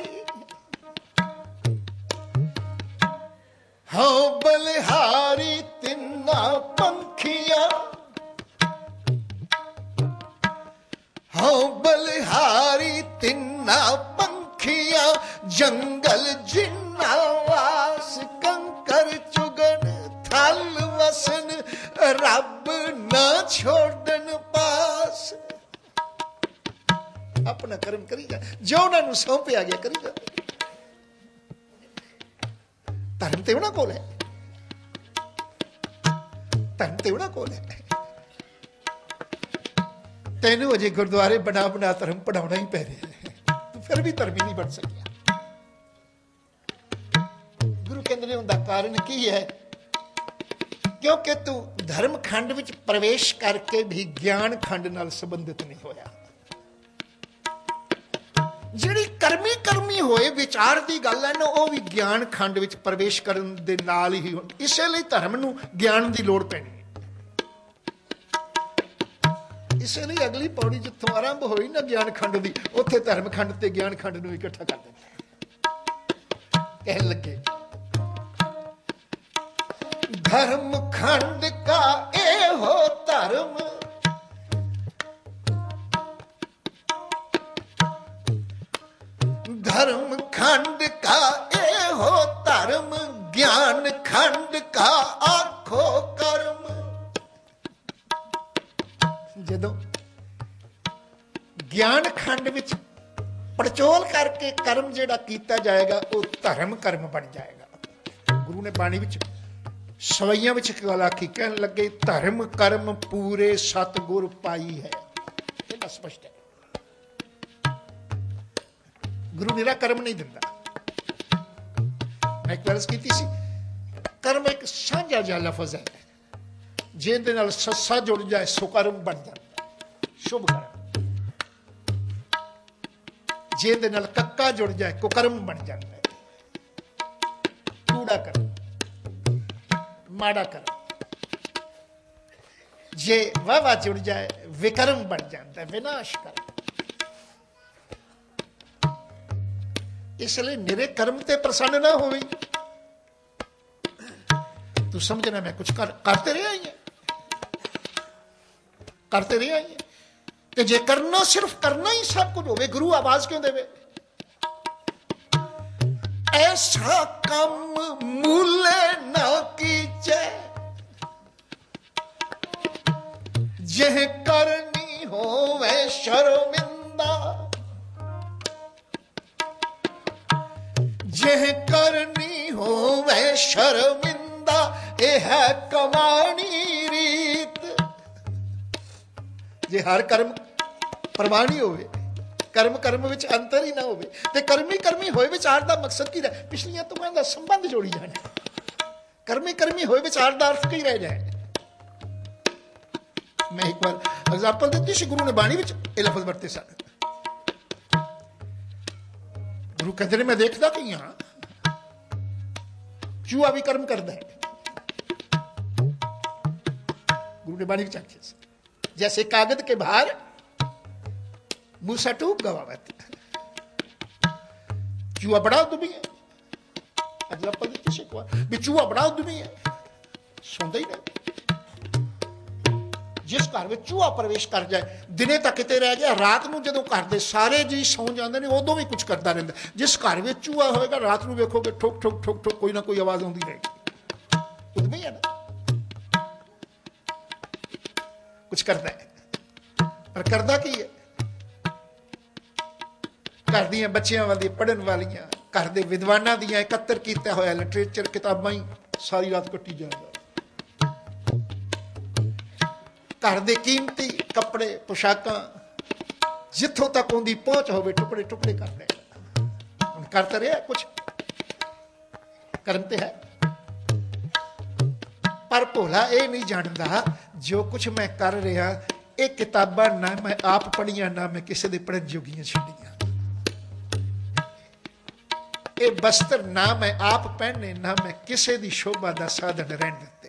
हाँ बलिहारी तिन्ना पंखिया, हाँ बलिहारी तिन्ना पंखिया, जंगल जिन्ना वास कंकर चुगन, थल वसन रब न छोड़न पास। अपना कर्म करी जा जो उन्होंने सौंपिया गया करी जा। धर्म ते उन्होंने कोल है, धर्म ते उन्होंने कोल है। तेनू अजे गुरुद्वारे बना बना धर्म पढ़ाना ही पै रहा है, तू फिर भी धर्मी नहीं बन सकिया। गुरु कहते उनका कारण की है, क्योंकि तू धर्म खंड विच प्रवेश करके भी ज्ञान खंड नाल संबंधित नहीं होया। ਜਿਹੜੀ ਕਰਮੀ ਹੋਏ ਵਿਚਾਰ ਦੀ ਗੱਲ ਹੈ ਨਾ, ਉਹ ਵੀ ਗਿਆਨ ਖੰਡ ਵਿੱਚ ਪ੍ਰਵੇਸ਼ ਕਰਨ ਦੇ ਨਾਲ ਹੀ। ਇਸੇ ਲਈ ਧਰਮ ਨੂੰ ਗਿਆਨ ਦੀ ਲੋੜ ਪੈਣੀ ਹੈ। ਇਸੇ ਲਈ ਅਗਲੀ ਪੌੜੀ ਜਿੱਥੋਂ ਆਰੰਭ ਹੋਈ ਨਾ ਗਿਆਨ ਖੰਡ ਦੀ, ਉੱਥੇ ਧਰਮ ਖੰਡ ਤੇ ਗਿਆਨ ਖੰਡ ਨੂੰ ਇਕੱਠਾ ਕਰ ਦਿੱਤਾ। ਕਹਿਣ ਲੱਗੇ धर्म खंड का ए हो धर्म, ਜਦੋਂ ਗਿਆਨ ਖੰਡ ਵਿੱਚ ਪੜਚੋਲ ਕਰਕੇ ਕਰਮ ਜਿਹੜਾ ਕੀਤਾ ਜਾਏਗਾ ਉਹ ਧਰਮ ਕਰਮ ਬਣ ਜਾਏਗਾ। ਗੁਰੂ ਨੇ ਬਾਣੀ ਵਿੱਚ ਸਵਈਆਂ ਵਿੱਚ ਇੱਕ ਗੱਲ ਆਖੀ, ਕਹਿਣ ਲੱਗੇ ਧਰਮ ਕਰਮ ਪੂਰੇ ਸਤਿਗੁਰ ਪਾਈ ਹੈ। ਇਹ ਬਸ ਸਪਸ਼ਟ ਹੈ, ਗੁਰੂ ਨਿਰਾ ਕਰਮ ਨਹੀਂ ਦਿੰਦਾ। ਮੈਂ ਇੱਕ ਵਾਰ ਕੀਤੀ ਸੀ, ਕਰਮ ਇੱਕ ਸਾਂਝਾ ਜਿਹਾ ਲਫ਼ਜ਼ ਹੈ, ਜਿਹਦੇ ਨਾਲ ਸੱਸਾ ਜੁੜ ਜਾਏ ਸੋ ਕਰਮ ਬਣ ਜਾਂਦਾ, ਸ਼ੁਭ ਕਰਮ। ਜਿਹਦੇ ਨਾਲ ਕੱਕਾ ਜੁੜ ਜਾਏ ਕੁਕਰਮ ਬਣ ਜਾਂਦਾ ਹੈ, ਕੂੜਾ ਕਰਮ, ਮਾੜਾ ਕਰਮ। ਜੇ ਵਾਵਾ ਜੁੜ ਜਾਏ ਵਿਕਰਮ ਬਣ ਜਾਂਦਾ, ਵਿਨਾਸ਼ ਕਰਮ। ਇਸ ਲਈ ਨਿਰੇ ਕਰਮ ਤੇ ਪ੍ਰਸੰਨ ਨਾ ਹੋਵੇ। ਤੂੰ ਸਮਝਣਾ ਮੈਂ ਕੁਛ ਕਰਤੇ ਰਿਹਾ ਹੀ ਹੈ, करते रहे आइए कि जे करना सिर्फ करना ही सब कुछ होवे, गुरु आवाज क्यों देवे? ऐसा कम मूले न कीजे जह करनी होवे शर्मिंदा, जह करनी होवे शर्मिंदा, ये है कमानी रीत। जे हर कर्म प्रमाणी होवे, कर्म कर्म विच अंतर ही ना होवे, ते कर्मी कर्मी होए विचार दा मकसद की रहे? पिछलियां तुमां दा संबंध जोड़ी जाने, कर्मी कर्मी होए विचार दा अर्थ की रह जाए। मैं एक बार एग्जाम्पल दी सी, गुरु ने बाणी विच ये लफज वरते सन। गुरु कहते ने मैं देखदा कि हां चूहा भी कर्म करदा है। गुरु ने बाणी विच आखिया सी, जैसे कागज के बाहर मूसा टूक गवावत, चूहा बड़ा उद्यमी है। भी चूहा बड़ा उद्यमी है, सौंदा ही नहीं। जिस घर में चूहा प्रवेश कर जाए, दिने तक किते रह गया, रात को जो घर के सारे जी सौ जाते हैं उदों भी कुछ करता रहता। जिस घर में चूहा होगा रात को वेखोगे ठुक ठुक ठुक ठुक कोई ना कोई आवाज आती रहेगी। उद्यमी है ना, कुछ करता है, पर करदा की है? घर दी बच्चियां वाली पढ़न वालियां, घर दे विद्वानां दी एकत्र किया होया लिटरेचर किताबां ही सारी रात कट्टी जाएगा। घर दे कीमती कपड़े पोशाकां जिथों तक उनकी पहुंच होवे टुकड़े टुकड़े कर देगा। हुण करते रहे कुछ करते है, पर भोला ये नहीं जानता जो कुछ मैं कर रहा ये किताबां ना मैं आप पढ़ियां ना मैं किसी दे पढ़न जोगियां छड्डियां, ये बस्तर ना मैं आप पहने ना मैं किसी दी शोभा दा साधन रहन दिते।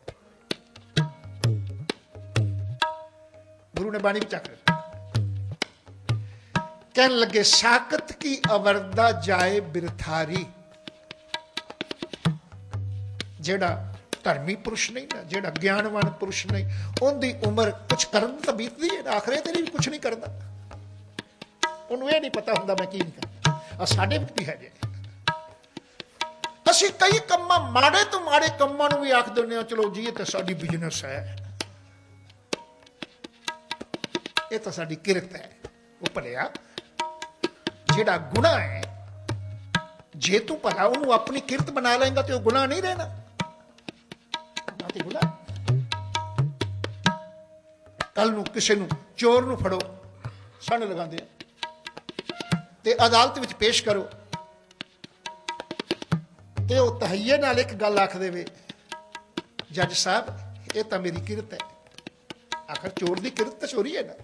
गुरु ने बाणी विच आखिया, कहने लगे साकत की अवरदा जाए बिरथारी। जेड़ा धर्मी पुरुष नहीं ना, जेड़ा ज्ञानवान पुरुष नहीं, उनकी उम्र कुछ करन तो बीतती है, आखिर तेरी भी कुछ नहीं करता, उन्होंने ये नहीं पता होंदा मैं की नहीं करता। साडे विच भी है जे असीं कई कम्मां माड़े तो माड़े कम्मां नूं भी आख दिंदे हां चलो जी ये तो साडी बिजनेस है, ये तो साडी किरत है। वो भलिया जेड़ा गुनाह है जे तू भला उन्होंने अपनी किरत बना लेगा तो गुनाह नहीं रहना। कल नूं किसी नूं चोर नूं फड़ो सन लगांदे ते अदालत विच पेश करो ते वो तहैये नाल एक गल आख देवे, जज साहब ये तो मेरी किरत है। आखिर चोर की किरत तो चोरी है ना।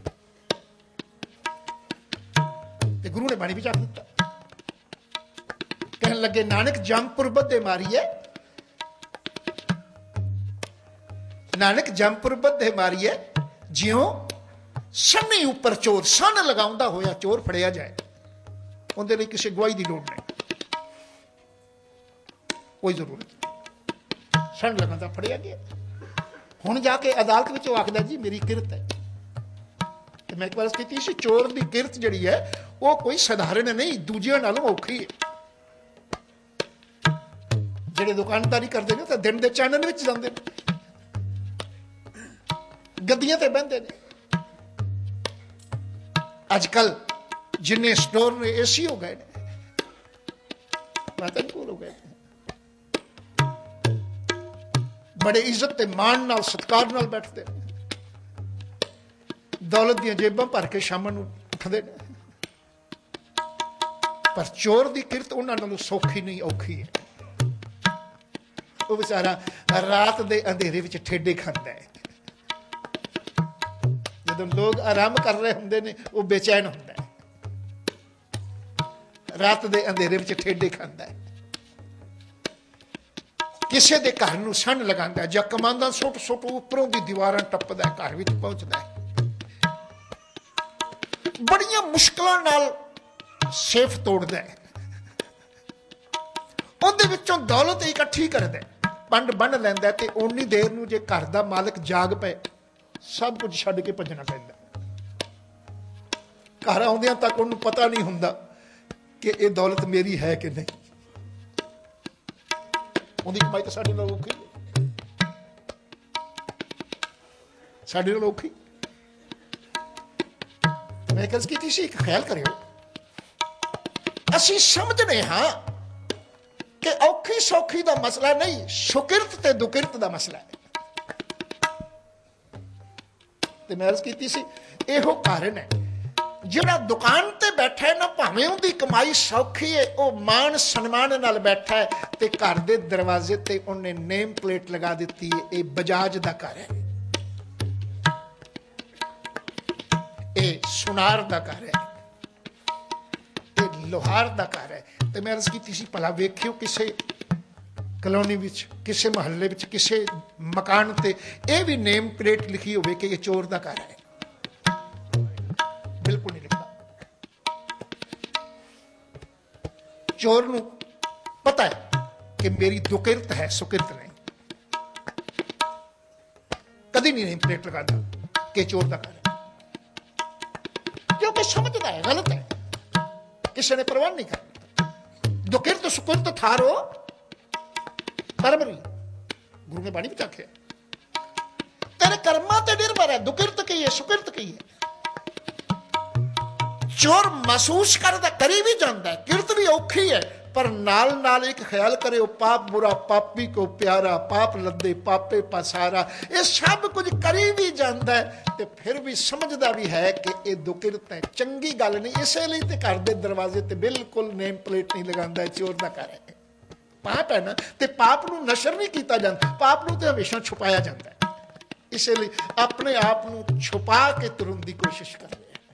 ते गुरु ने बाणी विच आख दिता, कहने लगे नानक जमपुर बद्धे मारिए, नानक जमपुर बद्धे मारिए ज्यों सन्नी उपर चोर सन लगाउंदा होया चोर फड़िया जाए, उहदे लई किसी गवाही की लोड़ नहीं, कोई जरूरत नहीं, सन लगांदा फड़िया गया। हुण जाके अदालत विच आखदा जी मेरी किरत है। ते मैं एक बार की सी, चोर की किरत जिहड़ी है वो कोई साधारण नहीं, दूजियां नालों औखी है। जिहड़े दुकानदारी करते हैं तो दिन के चानन विच जांदे ने, गद्दियां ते बहते ने। अजकल जिन्ने स्टोर ने एसी हो गए ने, हो गए, बड़े इज्जत ते मान नाल सत्कार नाल बैठते, दौलत दी जेबां भर के शाम नूं उठदे ने। पर चोर दी किरत उन्हां नालों सौखी नहीं, औखी है। वो बेचारा रात दे अंधेरे विच ठेडे खांदा है। जदों लोग आराम कर रहे हुंदे ने वो बेचैन हुंदा है, रात दे अंधेरे विच ठेडे खांदा है। किसे दे घर नूं सन लगांदा है, जां कमांदा सुट सुट उपरों दी दीवारां टपदा है, घर विच पहुंचदा है। बड़ियां मुश्किलां नाल सेफ तोड़दा है, उहदे विचों दौलत इकट्ठी करदा है, पंड बन लैंदा है। ते उन्नी देर नूं जे घर दा मालिक जाग पे, सब कुछ छड्ड के भजना पैंदा। घर आउंदियां तक उहनूं पता नहीं हुंदा कि ये दौलत मेरी है कि नहीं। उहदी कमाई तो साडे नाल औखी, साडे नाल औखी। मैं कल की सी, एक ख्याल करियो, असीं समझने हाँ कि औखी सौखी दा मसला नहीं, सुकिरत ते दुकिरत दा मसला है। ते मैं अर्ज कीती सी, इहो कारण है जिहड़ा दुकान ते बैठा है ना, भावें उहदी कमाई सौखी है, वह मान सन्मान नाल बैठा है, ते घर दे दरवाजे ते उन्हें नेम प्लेट लगा दिती है, ये बजाज दा घर है, ये सुनार दा घर है, ये लोहार दा घर है। ते मैं अर्ज कीती सी, भला वेखियो किसे कलोनी विच, किसे महल्ले विच, किसे मकान ते ये भी नेम प्लेट लिखी होवे कि ये चोर दा घर है? बिल्कुल नहीं लिखता। चोर नूं पता है कि मेरी दुकिरत है, सुकिरत नहीं। कदी नहीं नेम प्लेट लगाता कि चोर दा घर है, क्योंकि समझदा है गलत है, किसी ने परवाह नहीं करनी। दुकिरत सुकिरत थारो परमरी, गुरु ने बाणी विच आखिया, तेरे कर्मां ते निर्भर है, दुकिरत की है, सुकिरत की है। चोर महसूस करदा, करी भी जाता है, किरत भी औखी है, पर नाल नाल एक ख्याल करे, पाप बुरा पापी को प्यारा, पाप लद्दे पापे पसारा, ये सब कुछ करी भी जाता है, ते फिर भी समझदा भी है कि ये दुकिरत है, चंगी गल नहीं। इसलिए ते घर दे दरवाजे ते बिल्कुल नेम प्लेट नहीं लगांदा, चोर दा घर है। पाप है ना, ते पाप नूं नशर नहीं किया जाता, पाप नूं ते हमेशा छुपाया जाता है। इसलिए अपने आप नूं छुपा के तुरन दी कोशिश कर।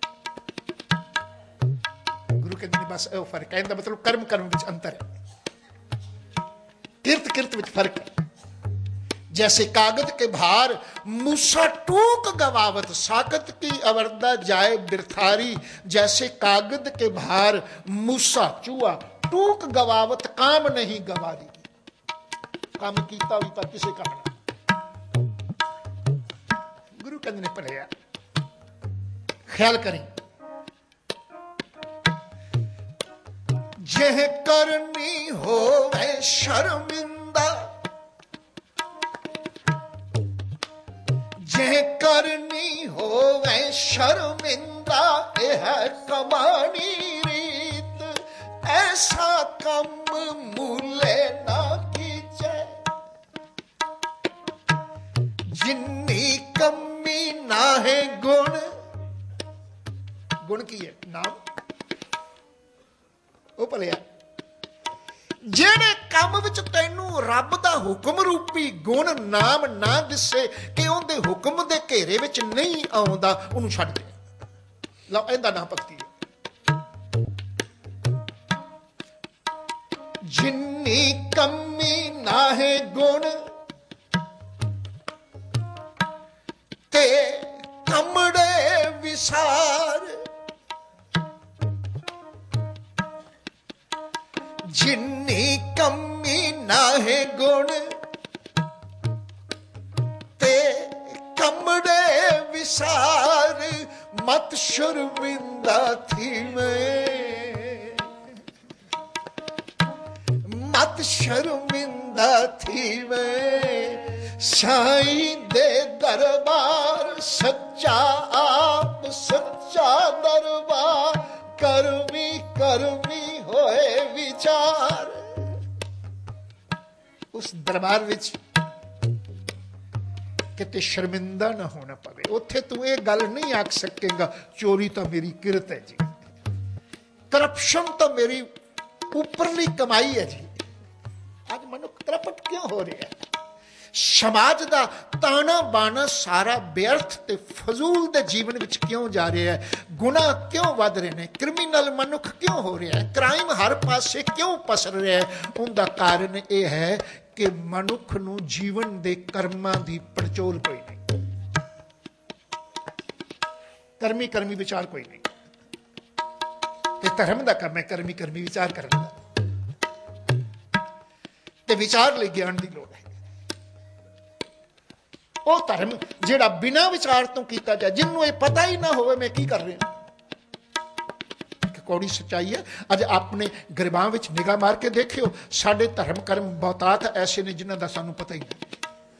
गुरु कहते हैं बस फर्क है, मतलब कर्म कर्म विच अंतर है, किरत किरत विच फर्क है। जैसे कागज के भार मूसा टूक गवावत, साकत की अवरदा जाए बिरथारी। जैसे कागज के भार मूसा चूहा टूक गवावत, काम नहीं गवारी। काम कीता भी पर किसे काम ना। गुरु कहते ने भलिया ख्याल करें, जेह करनी होवे शर्मिंदा, जेह करनी होवे शर्मिंदा, यह कमानी रीत, ऐसा कम मूले ना कीजे, जिन्नी कमी ना है गुण। गुण की है नाम, ਉਹ ਭਲਿਆ ਜਿਹੜੇ ਕੰਮ ਵਿੱਚ ਤੈਨੂੰ ਰੱਬ ਦਾ ਹੁਕਮ ਰੂਪੀ ਗੁਣ ਨਾਮ ਨਾ ਦਿਸੇ, ਕਿ ਉਹਦੇ ਹੁਕਮ ਦੇ ਘੇਰੇ ਵਿੱਚ ਨਹੀਂ ਆਉਂਦਾ, ਉਹਨੂੰ ਛੱਡ ਦੇ। ਲਓ ਇਹਦਾ ਨਾਂ ਭਗਤੀ ਹੈ। ਜਿੰਨੀ ਕਮੀ ਨਾ ਹੈ ਗੁਣ ਤੇ ਕਮੜੇ ਵਿਸਾਰ, जिन्नी कमी ना है गुण ते कमड़े विसार, मत शर्मिंदा थी मैं, मत शर्मिंदा थी मैं, ਸਾਈਂ ਦੇ ਦਰਬਾਰ ਸੱਚਾ ਆਪ ਸੱਚਾ ਦਰਬਾਰ ਕਰਮੀ ਕਰਮੀ ਹੋਏ ਵਿਚਾਰ। ਉਸ ਦਰਬਾਰ ਵਿੱਚ ਕਿਤੇ ਸ਼ਰਮਿੰਦਾ ਨਾ ਹੋਣਾ ਪਵੇ। ਉੱਥੇ ਤੂੰ ਇਹ ਗੱਲ ਨਹੀਂ ਆਖ ਸਕੇਗਾ ਚੋਰੀ ਤਾਂ ਮੇਰੀ ਕਿਰਤ ਹੈ ਜੀ, ਕਰਪਸ਼ਨ ਤਾਂ ਮੇਰੀ ਉੱਪਰਲੀ ਕਮਾਈ ਹੈ ਜੀ। ਅੱਜ ਮਨੁੱਖ ਕਰਪਟ ਕਿਉਂ ਹੋ ਰਿਹਾ? ਸਮਾਜ ਦਾ ਤਾਣਾ ਬਾਣਾ ਸਾਰਾ ਬੇਅਰਥ ਤੇ ਫਜ਼ੂਲ ਦੇ ਜੀਵਨ ਵਿੱਚ ਕਿਉਂ ਜਾ ਰਿਹਾ ਹੈ? ਗੁਨਾਹ ਕਿਉਂ ਵੱਧ ਰਹੇ ਨੇ? ਕ੍ਰਿਮੀਨਲ ਮਨੁੱਖ ਕਿਉਂ ਹੋ ਰਿਹਾ ਹੈ? ਕ੍ਰਾਈਮ ਹਰ ਪਾਸੇ ਕਿਉਂ ਪਸਰ ਰਿਹਾ ਹੈ? ਉਹਦਾ ਕਾਰਨ ਇਹ ਹੈ ਕਿ ਮਨੁੱਖ ਨੂੰ ਜੀਵਨ ਦੇ ਕਰਮਾਂ ਦੀ ਪੜਚੋਲ ਕੋਈ ਨਹੀਂ, ਕਰਮੀ ਕਰਮੀ ਵਿਚਾਰ ਕੋਈ ਨਹੀਂ। ਤੇ ਧਰਮ ਦਾ ਕੰਮ ਹੈ ਕਰਮੀ ਕਰਮੀ ਵਿਚਾਰ ਕਰਨ ਦਾ, ਤੇ ਵਿਚਾਰ ਲਈ ਗਿਆਨ ਦੀ ਲੋੜ ਹੈ। ਉਹ ਧਰਮ ਜਿਹੜਾ ਬਿਨਾਂ ਵਿਚਾਰ ਤੋਂ ਕੀਤਾ ਜਾਏ, ਜਿਹਨੂੰ ਇਹ ਪਤਾ ਹੀ ਨਾ ਹੋਵੇ ਮੈਂ ਕੀ ਕਰ ਰਿਹਾ। ਕੌੜੀ ਸੱਚਾਈ ਹੈ। ਅੱਜ ਆਪਣੇ ਗਰੀਬਾਂ ਵਿੱਚ ਨਿਗਾਹ ਮਾਰ ਕੇ ਦੇਖਿਓ, ਸਾਡੇ ਧਰਮ ਕਰਮ ਬਹੁਤਾਤ ਐਸੇ ਨੇ ਜਿਨ੍ਹਾਂ ਦਾ ਸਾਨੂੰ ਪਤਾ ਹੀ ਨਹੀਂ।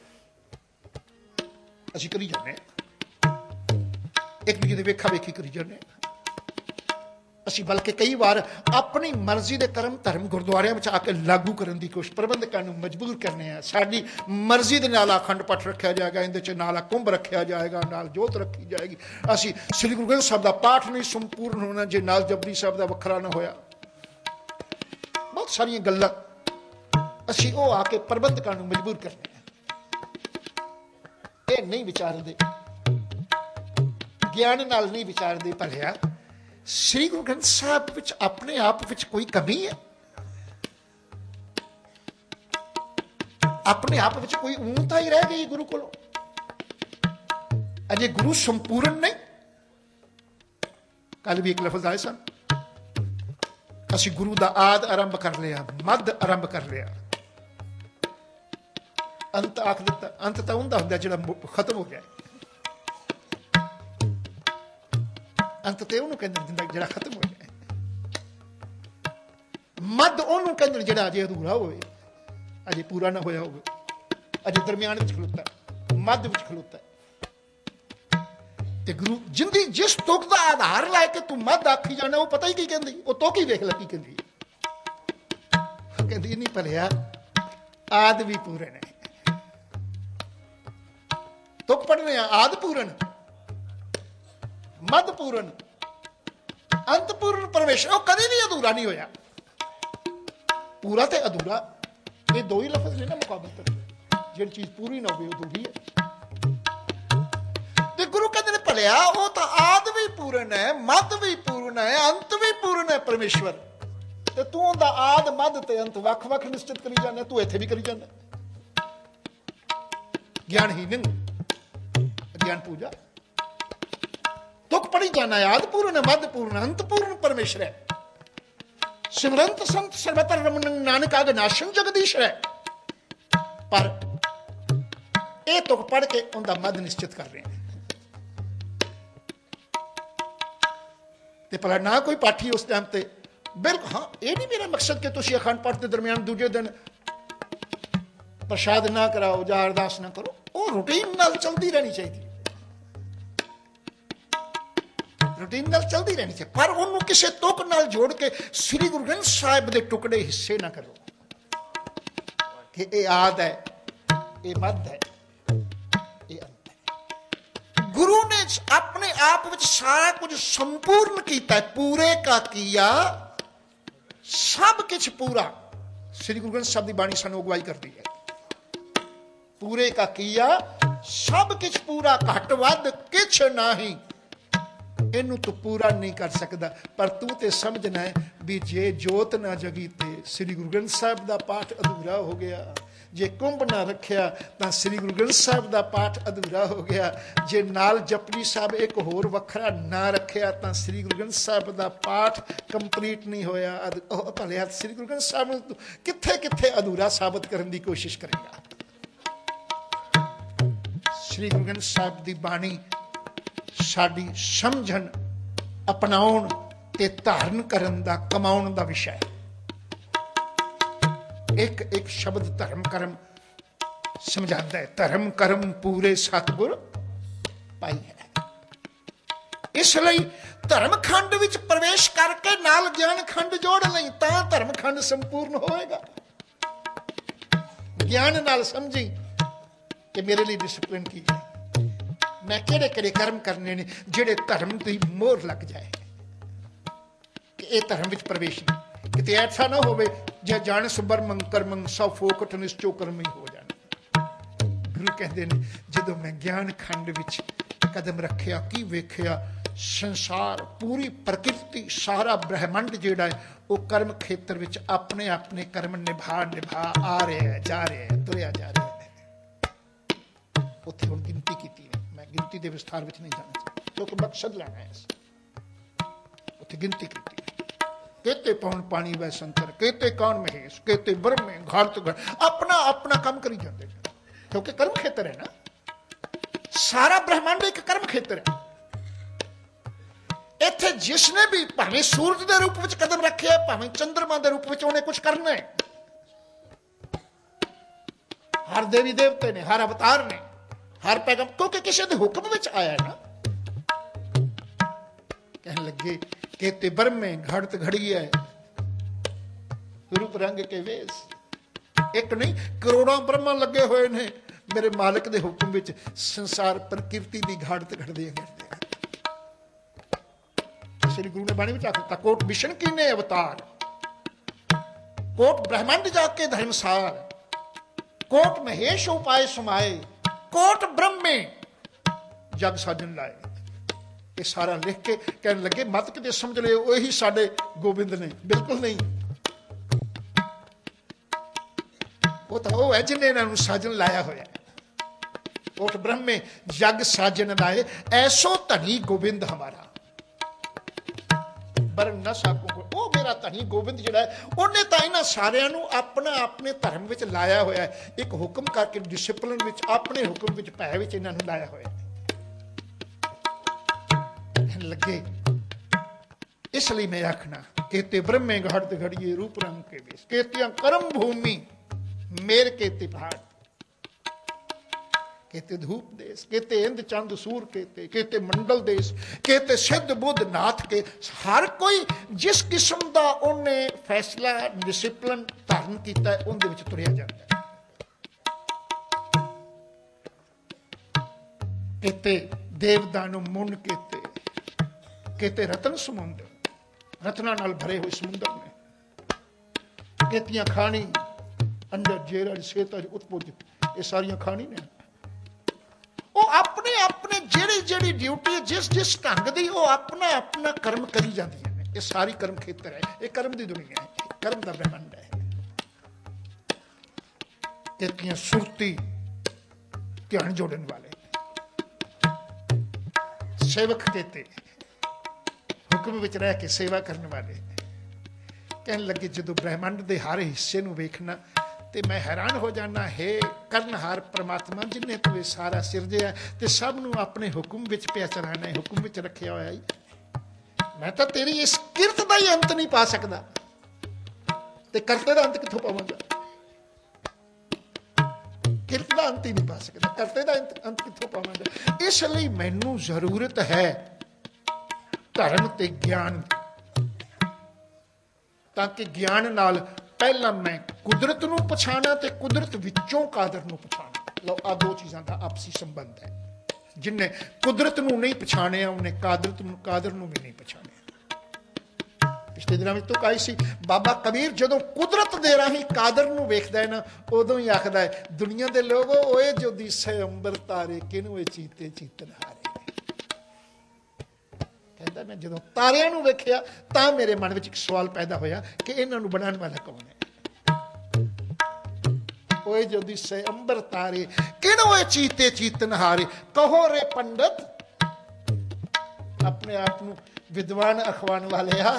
ਅਸੀਂ ਕਰੀ ਜਾਂਦੇ ਹਾਂ, ਇੱਕ ਦੂਜੇ ਦੇ ਵੇਖਾ ਵੇਖੀ ਕਰੀ ਜਾਂਦੇ ਹਾਂ। ਅਸੀਂ ਬਲਕਿ ਕਈ ਵਾਰ ਆਪਣੀ ਮਰਜ਼ੀ ਦੇ ਕਰਮ ਧਰਮ ਗੁਰਦੁਆਰਿਆਂ ਵਿੱਚ ਆ ਕੇ ਲਾਗੂ ਕਰਨ ਦੀ ਕੋਸ਼ਿਸ਼, ਪ੍ਰਬੰਧਕਾਂ ਨੂੰ ਮਜਬੂਰ ਕਰਨੇ ਆ। ਸਾਡੀ ਮਰਜ਼ੀ ਦੇ ਨਾਲ ਅਖੰਡ ਪਾਠ ਰੱਖਿਆ ਜਾਏਗਾ, ਇਹਦੇ 'ਚ ਨਾਲ ਕੁੰਭ ਰੱਖਿਆ ਜਾਏਗਾ, ਨਾਲ ਜੋਤ ਰੱਖੀ ਜਾਏਗੀ। ਅਸੀਂ ਸ੍ਰੀ ਗੁਰੂ ਗ੍ਰੰਥ ਸਾਹਿਬ ਦਾ ਪਾਠ ਨਹੀਂ ਸੰਪੂਰਨ ਹੋਣਾ ਜੇ ਨਾਲ ਜਪਜੀ ਸਾਹਿਬ ਦਾ ਵੱਖਰਾ ਨਾ ਹੋਇਆ। ਬਹੁਤ ਸਾਰੀਆਂ ਗੱਲਾਂ ਅਸੀਂ ਉਹ ਆ ਕੇ ਪ੍ਰਬੰਧਕਾਂ ਨੂੰ ਮਜਬੂਰ ਕਰਨੇ ਆ। ਇਹ ਨਹੀਂ ਵਿਚਾਰਦੇ, ਗਿਆਨ ਨਾਲ ਨਹੀਂ ਵਿਚਾਰਦੇ। ਭਲਿਆ ਸ੍ਰੀ ਗੁਰੂ ਗ੍ਰੰਥ ਸਾਹਿਬ ਵਿੱਚ ਆਪਣੇ ਆਪ ਵਿੱਚ ਕੋਈ ਕਮੀ ਹੈ? ਆਪਣੇ ਆਪ ਵਿੱਚ ਕੋਈ ਊਣਤਾ ਹੀ ਰਹਿ ਗਈ ਗੁਰੂ ਕੋਲੋਂ? ਅਜੇ ਗੁਰੂ ਸੰਪੂਰਨ ਨਹੀਂ। ਕੱਲ ਵੀ ਇੱਕ ਲਫ਼ਜ਼ ਆਏ ਸਨ, ਅਸੀਂ ਗੁਰੂ ਦਾ ਆਦ ਆਰੰਭ ਕਰ ਲਿਆ, ਮੱਧ ਆਰੰਭ ਕਰ ਲਿਆ, ਅੰਤ ਆਖ ਦਿੱਤਾ। ਅੰਤ ਤਾਂ ਹੁੰਦਾ ਹੁੰਦਾ ਜਿਹੜਾ ਖਤਮ ਹੋ ਗਿਆ। ਅੰਤ ਤੇ ਉਹਨੂੰ ਕਹਿੰਦੇ ਜਿੰਦਾ ਜਿਹੜਾ ਖਤਮ ਹੋ ਜਾਏ। ਮੱਧ ਉਹਨੂੰ ਕਹਿੰਦੇ ਜਿਹੜਾ ਅਜੇ ਅਧੂਰਾ ਹੋਵੇ, ਅਜੇ ਪੂਰਾ ਨਾ ਹੋਇਆ ਹੋਵੇ, ਅਜੇ ਦਰਮਿਆਨ ਵਿੱਚ ਖਲੋਤਾ, ਮੱਧ ਵਿੱਚ ਖਲੋਤਾ। ਤੇ ਗੁਰੂ ਜਿੰਦੀ ਜਿਸ ਤੁਕ ਦਾ ਆਧਾਰ ਲੈ ਕੇ ਤੂੰ ਮੱਧ ਆਖੀ ਜਾਣਾ, ਉਹ ਪਤਾ ਹੀ ਕੀ ਕਹਿੰਦੀ, ਉਹ ਤੁਕ ਹੀ ਵੇਖ ਲੈ ਕੀ ਕਹਿੰਦੀ। ਕਹਿੰਦੀ ਨਹੀਂ ਭਲਿਆ ਆਦ ਵੀ ਪੂਰਨ ਹੈ। ਤੁਕ ਪੜ੍ਹਨੇ ਆ ਆਦ ਪੂਰਨ, ਮੱਧ ਪੂਰਨ, ਅੰਤ ਪੂਰਨ ਪਰਮੇਸ਼ਰ। ਉਹ ਕਦੇ ਵੀ ਅਧੂਰਾ ਨਹੀਂ ਹੋਇਆ। ਪੂਰਾ ਤੇ ਅਧੂਰਾ ਇਹ ਦੋ ਹੀ ਲਫ਼ਜ਼ ਨੇ ਨਾ ਮੁਕਾਬਲਤਨ। ਜਿਹੜੀ ਚੀਜ਼ ਪੂਰੀ ਨਾ ਹੋਵੇ ਉਹ ਅਧੂਰੀ ਹੈ। ਤੇ ਗੁਰੂ ਕਹਿੰਦੇ ਨੇ ਭਲਿਆ ਉਹ ਤਾਂ ਆਦ ਵੀ ਪੂਰਨ ਹੈ, ਮੱਧ ਵੀ ਪੂਰਨ ਹੈ, ਅੰਤ ਵੀ ਪੂਰਨ ਹੈ ਪਰਮੇਸ਼ਵਰ। ਤੇ ਤੂੰ ਉਹਦਾ ਆਦ ਮੱਧ ਤੇ ਅੰਤ ਵੱਖ ਵੱਖ ਨਿਸ਼ਚਿਤ ਕਰੀ ਜਾਂਦਾ। ਤੂੰ ਇੱਥੇ ਵੀ ਕਰੀ ਜਾਂਦਾ। ਗਿਆਨਹੀਨ ਅਗਿਆਨ ਪੂਜਾ। ਤੁਕ ਪੜੀ ਜਾਣਾ ਆਦ ਪੂਰਨ, ਮੱਧ ਪੂਰਨ, ਅੰਤ ਪੂਰਨ ਪਰਮੇਸ਼ਰ ਹੈ। ਸਿਮਰੰਤ ਸੰਤ ਸਰਬਤਰ ਰਮਨ ਨਾਨਕ ਆਗ ਨਾਸ਼ਨ ਜਗਦੀਸ਼ ਹੈ। ਪਰ ਇਹ ਤੁਕ ਪੜ ਕੇ ਉਹਦਾ ਮੱਧ ਨਿਸ਼ਚਿਤ ਕਰ ਰਹੇ ਨੇ। ਤੇ ਭਲਾ ਨਾ ਕੋਈ ਪਾਠੀ ਉਸ ਟਾਈਮ ਤੇ ਬਿਲਕੁਲ ਹਾਂ ਇਹ ਨਹੀਂ ਮੇਰਾ ਮਕਸਦ ਕਿ ਤੁਸੀਂ ਅਖੰਡ ਪਾਠ ਦੇ ਦਰਮਿਆਨ ਦੂਜੇ ਦਿਨ ਪ੍ਰਸ਼ਾਦ ਨਾ ਕਰਾਓ ਜਾਂ ਅਰਦਾਸ ਨਾ ਕਰੋ। ਉਹ ਰੂਟੀਨ ਨਾਲ ਚਲਦੀ ਰਹਿਣੀ ਚਾਹੀਦੀ, ਰੂਟੀਨ ਨਾਲ ਚਲਦੀ ਰਹਿਣੀ ਚਾਹੀਦੀ। ਪਰ ਉਹਨੂੰ ਕਿਸੇ ਤੁਕ ਨਾਲ ਜੋੜ ਕੇ ਸ੍ਰੀ ਗੁਰੂ ਗ੍ਰੰਥ ਸਾਹਿਬ ਦੇ ਟੁਕੜੇ ਹਿੱਸੇ ਨਾ ਕਰੋ ਕਿ ਇਹ ਆਦ ਹੈ, ਇਹ ਮੱਧ ਹੈ, ਇਹ ਅੰਤ ਹੈ। ਗੁਰੂ ਨੇ ਆਪਣੇ ਆਪ ਵਿੱਚ ਸਾਰਾ ਕੁਝ ਸੰਪੂਰਨ ਕੀਤਾ। ਪੂਰੇ ਕਾ ਕੀਆ ਸਭ ਕੁਝ ਪੂਰਾ। ਸ੍ਰੀ ਗੁਰੂ ਗ੍ਰੰਥ ਸਾਹਿਬ ਦੀ ਬਾਣੀ ਸਾਨੂੰ ਅਗਵਾਈ ਕਰਦੀ ਹੈ। ਪੂਰੇ ਕਾ ਕੀਆ ਸਭ ਕੁਝ ਪੂਰਾ, ਘੱਟ ਵੱਧ ਕੁਛ ਨਹੀਂ। ਇਹਨੂੰ ਤੂੰ ਪੂਰਾ ਨਹੀਂ ਕਰ ਸਕਦਾ। ਪਰ ਤੂੰ ਤੇ ਸਮਝਣਾ ਹੈ ਵੀ ਜੇ ਜੋਤ ਨਾ ਜਗੀ ਤੇ ਸ੍ਰੀ ਗੁਰੂ ਗ੍ਰੰਥ ਸਾਹਿਬ ਦਾ ਪਾਠ ਅਧੂਰਾ ਹੋ ਗਿਆ। ਜੇ ਕੁੰਭ ਨਾ ਰੱਖਿਆ ਤਾਂ ਸ੍ਰੀ ਗੁਰੂ ਗ੍ਰੰਥ ਸਾਹਿਬ ਦਾ ਪਾਠ ਅਧੂਰਾ ਹੋ ਗਿਆ। ਜੇ ਨਾਲ ਜਪਜੀ ਸਾਹਿਬ ਇੱਕ ਹੋਰ ਵੱਖਰਾ ਨਾ ਰੱਖਿਆ ਤਾਂ ਸ੍ਰੀ ਗੁਰੂ ਗ੍ਰੰਥ ਸਾਹਿਬ ਦਾ ਪਾਠ ਕੰਪਲੀਟ ਨਹੀਂ ਹੋਇਆ। ਭਲਿਆ ਸ੍ਰੀ ਗੁਰੂ ਗ੍ਰੰਥ ਸਾਹਿਬ ਨੂੰ ਕਿੱਥੇ ਕਿੱਥੇ ਅਧੂਰਾ ਸਾਬਤ ਕਰਨ ਦੀ ਕੋਸ਼ਿਸ਼ ਕਰੇਗਾ। ਸ੍ਰੀ ਗੁਰੂ ਗ੍ਰੰਥ ਸਾਹਿਬ ਦੀ ਬਾਣੀ ਸਾਡੀ ਸਮਝਣ, ਅਪਣਾਉਣ ਤੇ ਧਾਰਨ ਕਰਨ ਦਾ, ਕਮਾਉਣ ਦਾ ਵਿਸ਼ਾ ਹੈ। ਇੱਕ ਇੱਕ ਸ਼ਬਦ ਧਰਮ ਕਰਮ ਸਮਝਾਉਂਦਾ ਹੈ ਧਰਮ ਕਰਮ ਪੂਰੇ ਸਤਿਗੁਰ ਪਾਈ ਹੈ। ਇਸ ਲਈ ਧਰਮ ਖੰਡ ਵਿੱਚ ਪ੍ਰਵੇਸ਼ ਕਰਕੇ ਨਾਲ ਗਿਆਨ ਖੰਡ ਜੋੜ ਲਈ ਤਾਂ ਧਰਮ ਖੰਡ ਸੰਪੂਰਨ ਹੋਵੇਗਾ। ਗਿਆਨ ਨਾਲ ਸਮਝੀ ਕਿ ਮੇਰੇ ਲਈ ਡਿਸਪਲਿਨ ਕੀ ਹੈ, ਮੈਂ ਕਿਹੜੇ ਕਿਹੜੇ ਕਰਮ ਕਰਨੇ ਨੇ ਜਿਹੜੇ ਧਰਮ ਦੀ ਮੋਹਰ ਲੱਗ ਜਾਏ ਕਿ ਇਹ ਧਰਮ ਵਿੱਚ ਪ੍ਰਵੇਸ਼ ਨਹੀਂ। ਕਿਤੇ ਐਸਾ ਨਾ ਹੋਵੇ ਜੇ ਜਾਣ ਸੁਬਰਮੰ ਕਰਮੰ ਸਭ ਫੋਕਟ ਨਿਸ਼ਚੋ ਕਰਮ ਹੀ ਹੋ ਜਾਣਾ। ਗੁਰੂ ਕਹਿੰਦੇ ਨੇ ਜਦੋਂ ਮੈਂ ਗਿਆਨ ਖੰਡ ਵਿੱਚ ਕਦਮ ਰੱਖਿਆ ਕੀ ਵੇਖਿਆ, ਸੰਸਾਰ ਪੂਰੀ ਪ੍ਰਕਿਰਤੀ ਸਾਰਾ ਬ੍ਰਹਿਮੰਡ ਜਿਹੜਾ ਹੈ ਉਹ ਕਰਮ ਖੇਤਰ ਵਿੱਚ ਆਪਣੇ ਆਪਣੇ ਕਰਮ ਨਿਭਾ ਆ ਰਿਹਾ ਹੈ, ਜਾ ਰਿਹਾ ਹੈ, ਤੁਰਿਆ ਜਾ ਰਿਹਾ ਹੈ। ਉੱਥੇ ਹੁਣ ਗਿਣਤੀ ਕੀਤੀ ਹੈ, ਮੈਂ ਗਿਣਤੀ ਦੇ ਵਿਸਥਾਰ ਵਿੱਚ ਨਹੀਂ ਜਾਣਾ ਚਾਹੁੰਦਾ ਕਿਉਂਕਿ ਮਕਸਦ ਲੈਣਾ ਹੈ। ਉੱਥੇ ਗਿਣਤੀ ਕੀਤੀ केते पौन पानी वै संतर, केते कौन महेश, केते ब्रह्मे घाट घट, अपना अपना काम करी जाते क्योंकि कर्म खेतर है ना, सारा ब्रह्मांड एक कर्म खेतर है। इत्थे जिसने भी भावें सूरज के रूप में कदम रखे, भावें चंद्रमा के रूप में उन्हें कुछ करना है। हर देवी देवते ने, हर अवतार ने, हर पैगम क्योंकि किसी के हुक्म में आया है ना। कहने लगे केते ब्रह्मे घड़त घड़ी है, रूप रंग के वेश, एक नहीं करोड़ों ब्रह्मा लगे हुए ने मेरे मालिक के हुक्म विच संसार प्रकृति की घाड़त घड़दे करते। श्री गुरु ने बाणी में आखिता कोट विष्णु की ने अवतार, कोट ब्रह्मांड जाके धर्मसार, कोट महेश उपाय समाए, कोट ब्रह्मे जग साजन लाए। ये सारा लिख के कहने लगे मत किते समझ लियो वही साडे गोबिंद ने, बिल्कुल नहीं। वो तो वो है जिन्हें इन्होंने साजन लाया होया। कोट ब्रह्मे जग साजन लाए, ऐसो धनी गोबिंद हमारा बरन न साकू। वो मेरा धनी गोबिंद जिहड़ा है उन्हें तो इन्हां सारियां नूं अपना अपने धर्म विच लाया होया है, एक हुक्म करके डिसिपलिन विच अपने हुक्म विच भय विच इन्हां नूं लाया होया लगे। इसलिए मैं आखना केते ब्रह्मे घड़त घड़िए रूप रंग के वेश, केतियां कर्म भूमि मेर केते पहाड़, केते धूप देश, केते इंद चंद सूर, केते केते मंडल देश, केते सिद्ध बुद्ध नाथ के। हर कोई जिस किस्म का उन्हें फैसला डिसिपलिन धारण किया है उनके विच तुरिया जाता है। केते देवदानों मुन, केते केते रतन समुंदर, रत्ना नाल भरे हुए समुंदर ने, केतियां खानी अंडर जेरज सेतज उत्पुज, ये सारियां खानी ने। वो अपने अपने जेड़ी जेड़ी ड्यूटी जिस जिस ढंग दी वो अपना अपना कर्म करी जाती है। ये सारी कर्म खेतर है, ये कर्म दी दुनिया है, कर्म का ब्रह्मांड है। केतियां सुरती ध्यान जोड़न वाले सेवक, केते हुक्म विच रह के सेवा करने वाले। कहने लगे जो ब्रह्मांड के हर हिस्से नूं वेखना ते मैं हैरान हो जाना है करनहार परमात्मा जिन्हें तू सारा सिरजिया ते सब नूं अपने हुक्म विच पिया चलाना है, हुक्म विच रखिया होया है। मैं तो तेरी इस किरत का ही अंत नहीं पा सकता ते करते का अंत कित्थों पावांगा। किरत का अंत ही नहीं पा सकता, करते का अंत कित्थों पावांगा। इसलिए मैनू जरूरत है धर्म ते ज्ञान, ताकि ज्ञान नाल पहला मैं कुदरत नूं पछाणा ते कुदरत विचों कादर नूं पछाणा। लो आ दो चीज़ां दा आपसी संबंध है। जिन्हें कुदरत नूं नहीं पछाणिया उन्हें कादर नूं भी नहीं पछाणिया। पिछले दिनों में तो कही सी बाबा कबीर जदों कुदरत दे राही कादर नूं वेखदा है ना उदों ही आखदा है दुनिया दे लोगो ओए जो दिसे अंबर तारे किनू चीते चीतन हारे। कहता मैं जो तारियां नूं वेखिया तां मेरे मन में एक सवाल पैदा होया कि इन्हां नूं बनाने वाला कौन है। ओए जो दिसे अंबर तारे किनू चीते चीतन हारे। कहो रे पंडित अपने आप नूं विद्वान अखवान वाले आ,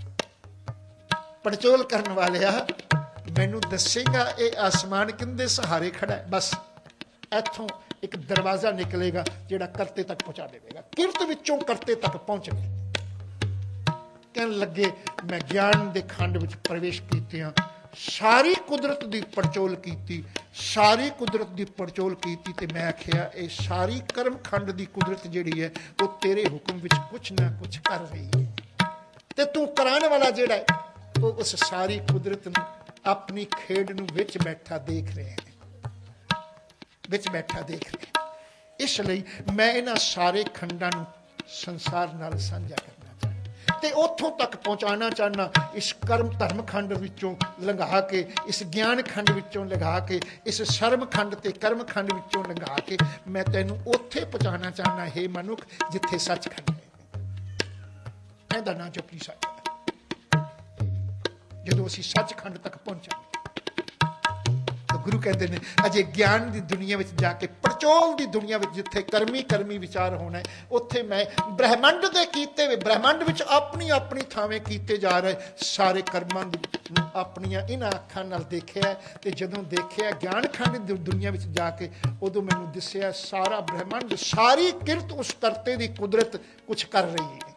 पड़चोल करने वाले आ, मैनू दसेगा ये आसमान किंदे सहारे खड़ा है। बस इथों एक दरवाजा निकलेगा जिहड़ा करते तक पहुंचा देगा, किरत विचों करते तक पहुंच गए। कहने लगे मैं ज्ञान के खंड विच प्रवेश कीतियां सारी कुदरत की पड़चोल की, सारी कुदरत की पड़चोल की, तो मैं आख्या ये सारी कर्म खंड की कुदरत जिहड़ी है वो तेरे हुक्म विच कुछ ना कुछ कर रही है, तो तू कराने वाला जिहड़ा है वो उस सारी कुदरत नूं अपनी खेड नूं विच बैठा देख रहे हैं, विच बैठा देख रहे हैं। इसलिए मैं इन्हां सारे खंडां नूं संसार नाल साझा करना ते उत्थों तक पहुँचाना चाहना, इस कर्म धर्म खंड विचों लंघा के, इस ज्ञान खंड विचों लंघा के, इस शर्म खंड ते कर्म खंड विचों लंघा के मैं तैनूं उत्थे पहुँचाना चाहना हे मनुख जिथे सचखंड है। इहदा नाम जपली सच है। जदों असीं सचखंड तक पहुँचांगे तो गुरु कहते हैं अजे ज्ञान की दुनिया में जाके, पड़चोल की दुनिया में जिथे कर्मी कर्मी विचार होना है, उत्थे मैं ब्रह्मंड के कीते हुए, ब्रह्मंड में अपनी अपनी थावें कीते जा रहे सारे कर्मां अपनियां इन्हां अखां नाल देखिया, ते जदों देखिया ज्ञान खंड की दुनिया में जाके उदों मैनूं दिसिया सारा ब्रह्मंड, सारी किरत उस करते की कुदरत कुछ कर रही है।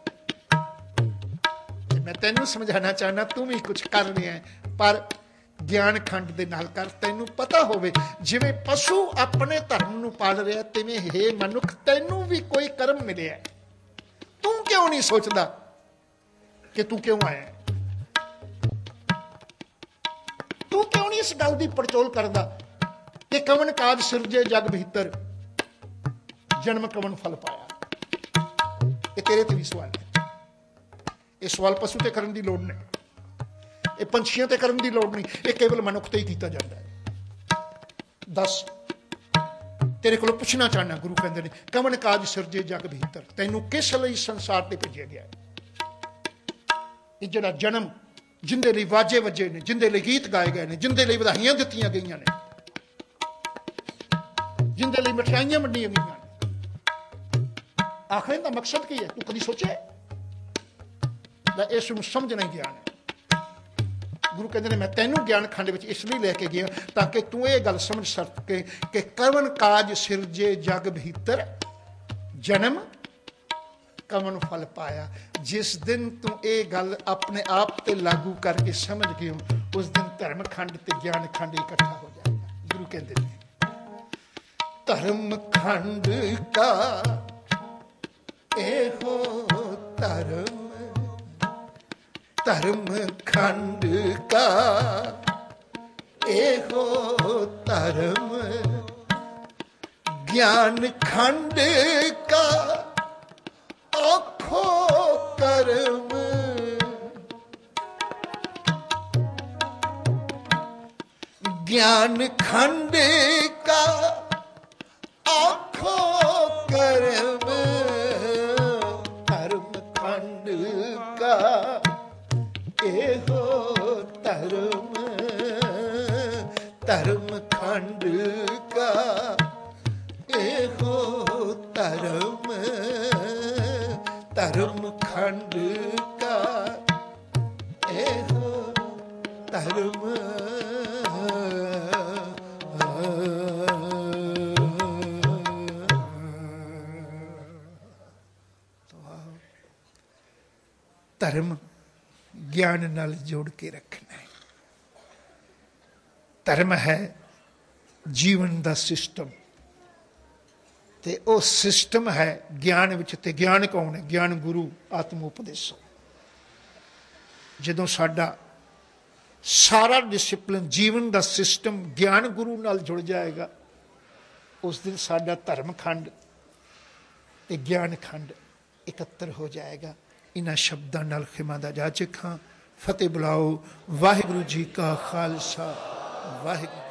मैं तैनूं समझाना चाहना तू भी कुछ कर रहा है, पर ज्ञान खंड दे नाल कर, तैनूं पता होवे जिवें पशु अपने धर्म नूं पाल रहा तिवें हे मनुख तैनूं भी कोई कर्म मिलिया, तू क्यों नहीं सोचदा कि तू क्यों आया, तू क्यों नहीं इस गल की पड़चोल करदा कि कवन काज सिरजे जग भीतर, जन्म कवन फल पाया। ये तेरे ते भी सवाल है। ये सवाल पशु ते करन दी लोड़ नहीं, ये पंछियों ते करन दी लोड़ नहीं, ये केवल मनुख ते ही कीता जाता है। दस तेरे को पुछना चाहना, गुरु कहते हैं कवन काज सिरजे जग भीतर, तैनू किस लई संसार ते भेजिया गया है। ये जिहड़ा जन्म जिंदे लई वाजे वजे ने, जिंदे लई गीत गाए गए ने, जिंदे लई वधाइयां दित्तियां गईयां ने, जिंदे लई मिठाइयां वंडियां गईयां ने, आखिर इहदा मकसद की है? तू कदी सोचे? इस समझना ही ज्ञान है। गुरु कहते हैं मैं तैनूं ज्ञान खंड में इसलिए लैके गया ताकि तू ये गल समझ सके कि कवन काज सिरजे जग भीतर, जन्म कवन फल पाया। जिस दिन तू ये गल अपने आप ते लागू करके समझ गए उस दिन धर्म खंड ते ज्ञान खंड इकट्ठा हो जाएगा। गुरु कहते हैं धर्म खंड का एहो धर्म, धर्म खंड का एहो धर्म, ज्ञान खंड का आखो कर्म, ज्ञान खंड का आखो कर्म, धर्म खंड का एहो धर्म, धर्म खंड का एहो धर्म, धर्म खंड का एहो धर्म। धर्म ज्ञान नाल जोड़ के रखना है। धर्म है जीवन का सिस्टम, ते वो सिस्टम है ज्ञान विच, ते ज्ञान कौन है? ज्ञान गुरु आत्म उपदेशो। जदों साडा सारा डिसिपलिन जीवन का सिस्टम ज्ञान गुरु नाल जुड़ जाएगा उस दिन साडा धर्म खंड ते ज्ञान खंड इकत्तर हो जाएगा। इन्हां शब्दां नाल खिमा दा जाचक हां। फतेह बुलाओ। वाहिगुरू जी का खालसा, वाहिगुरू।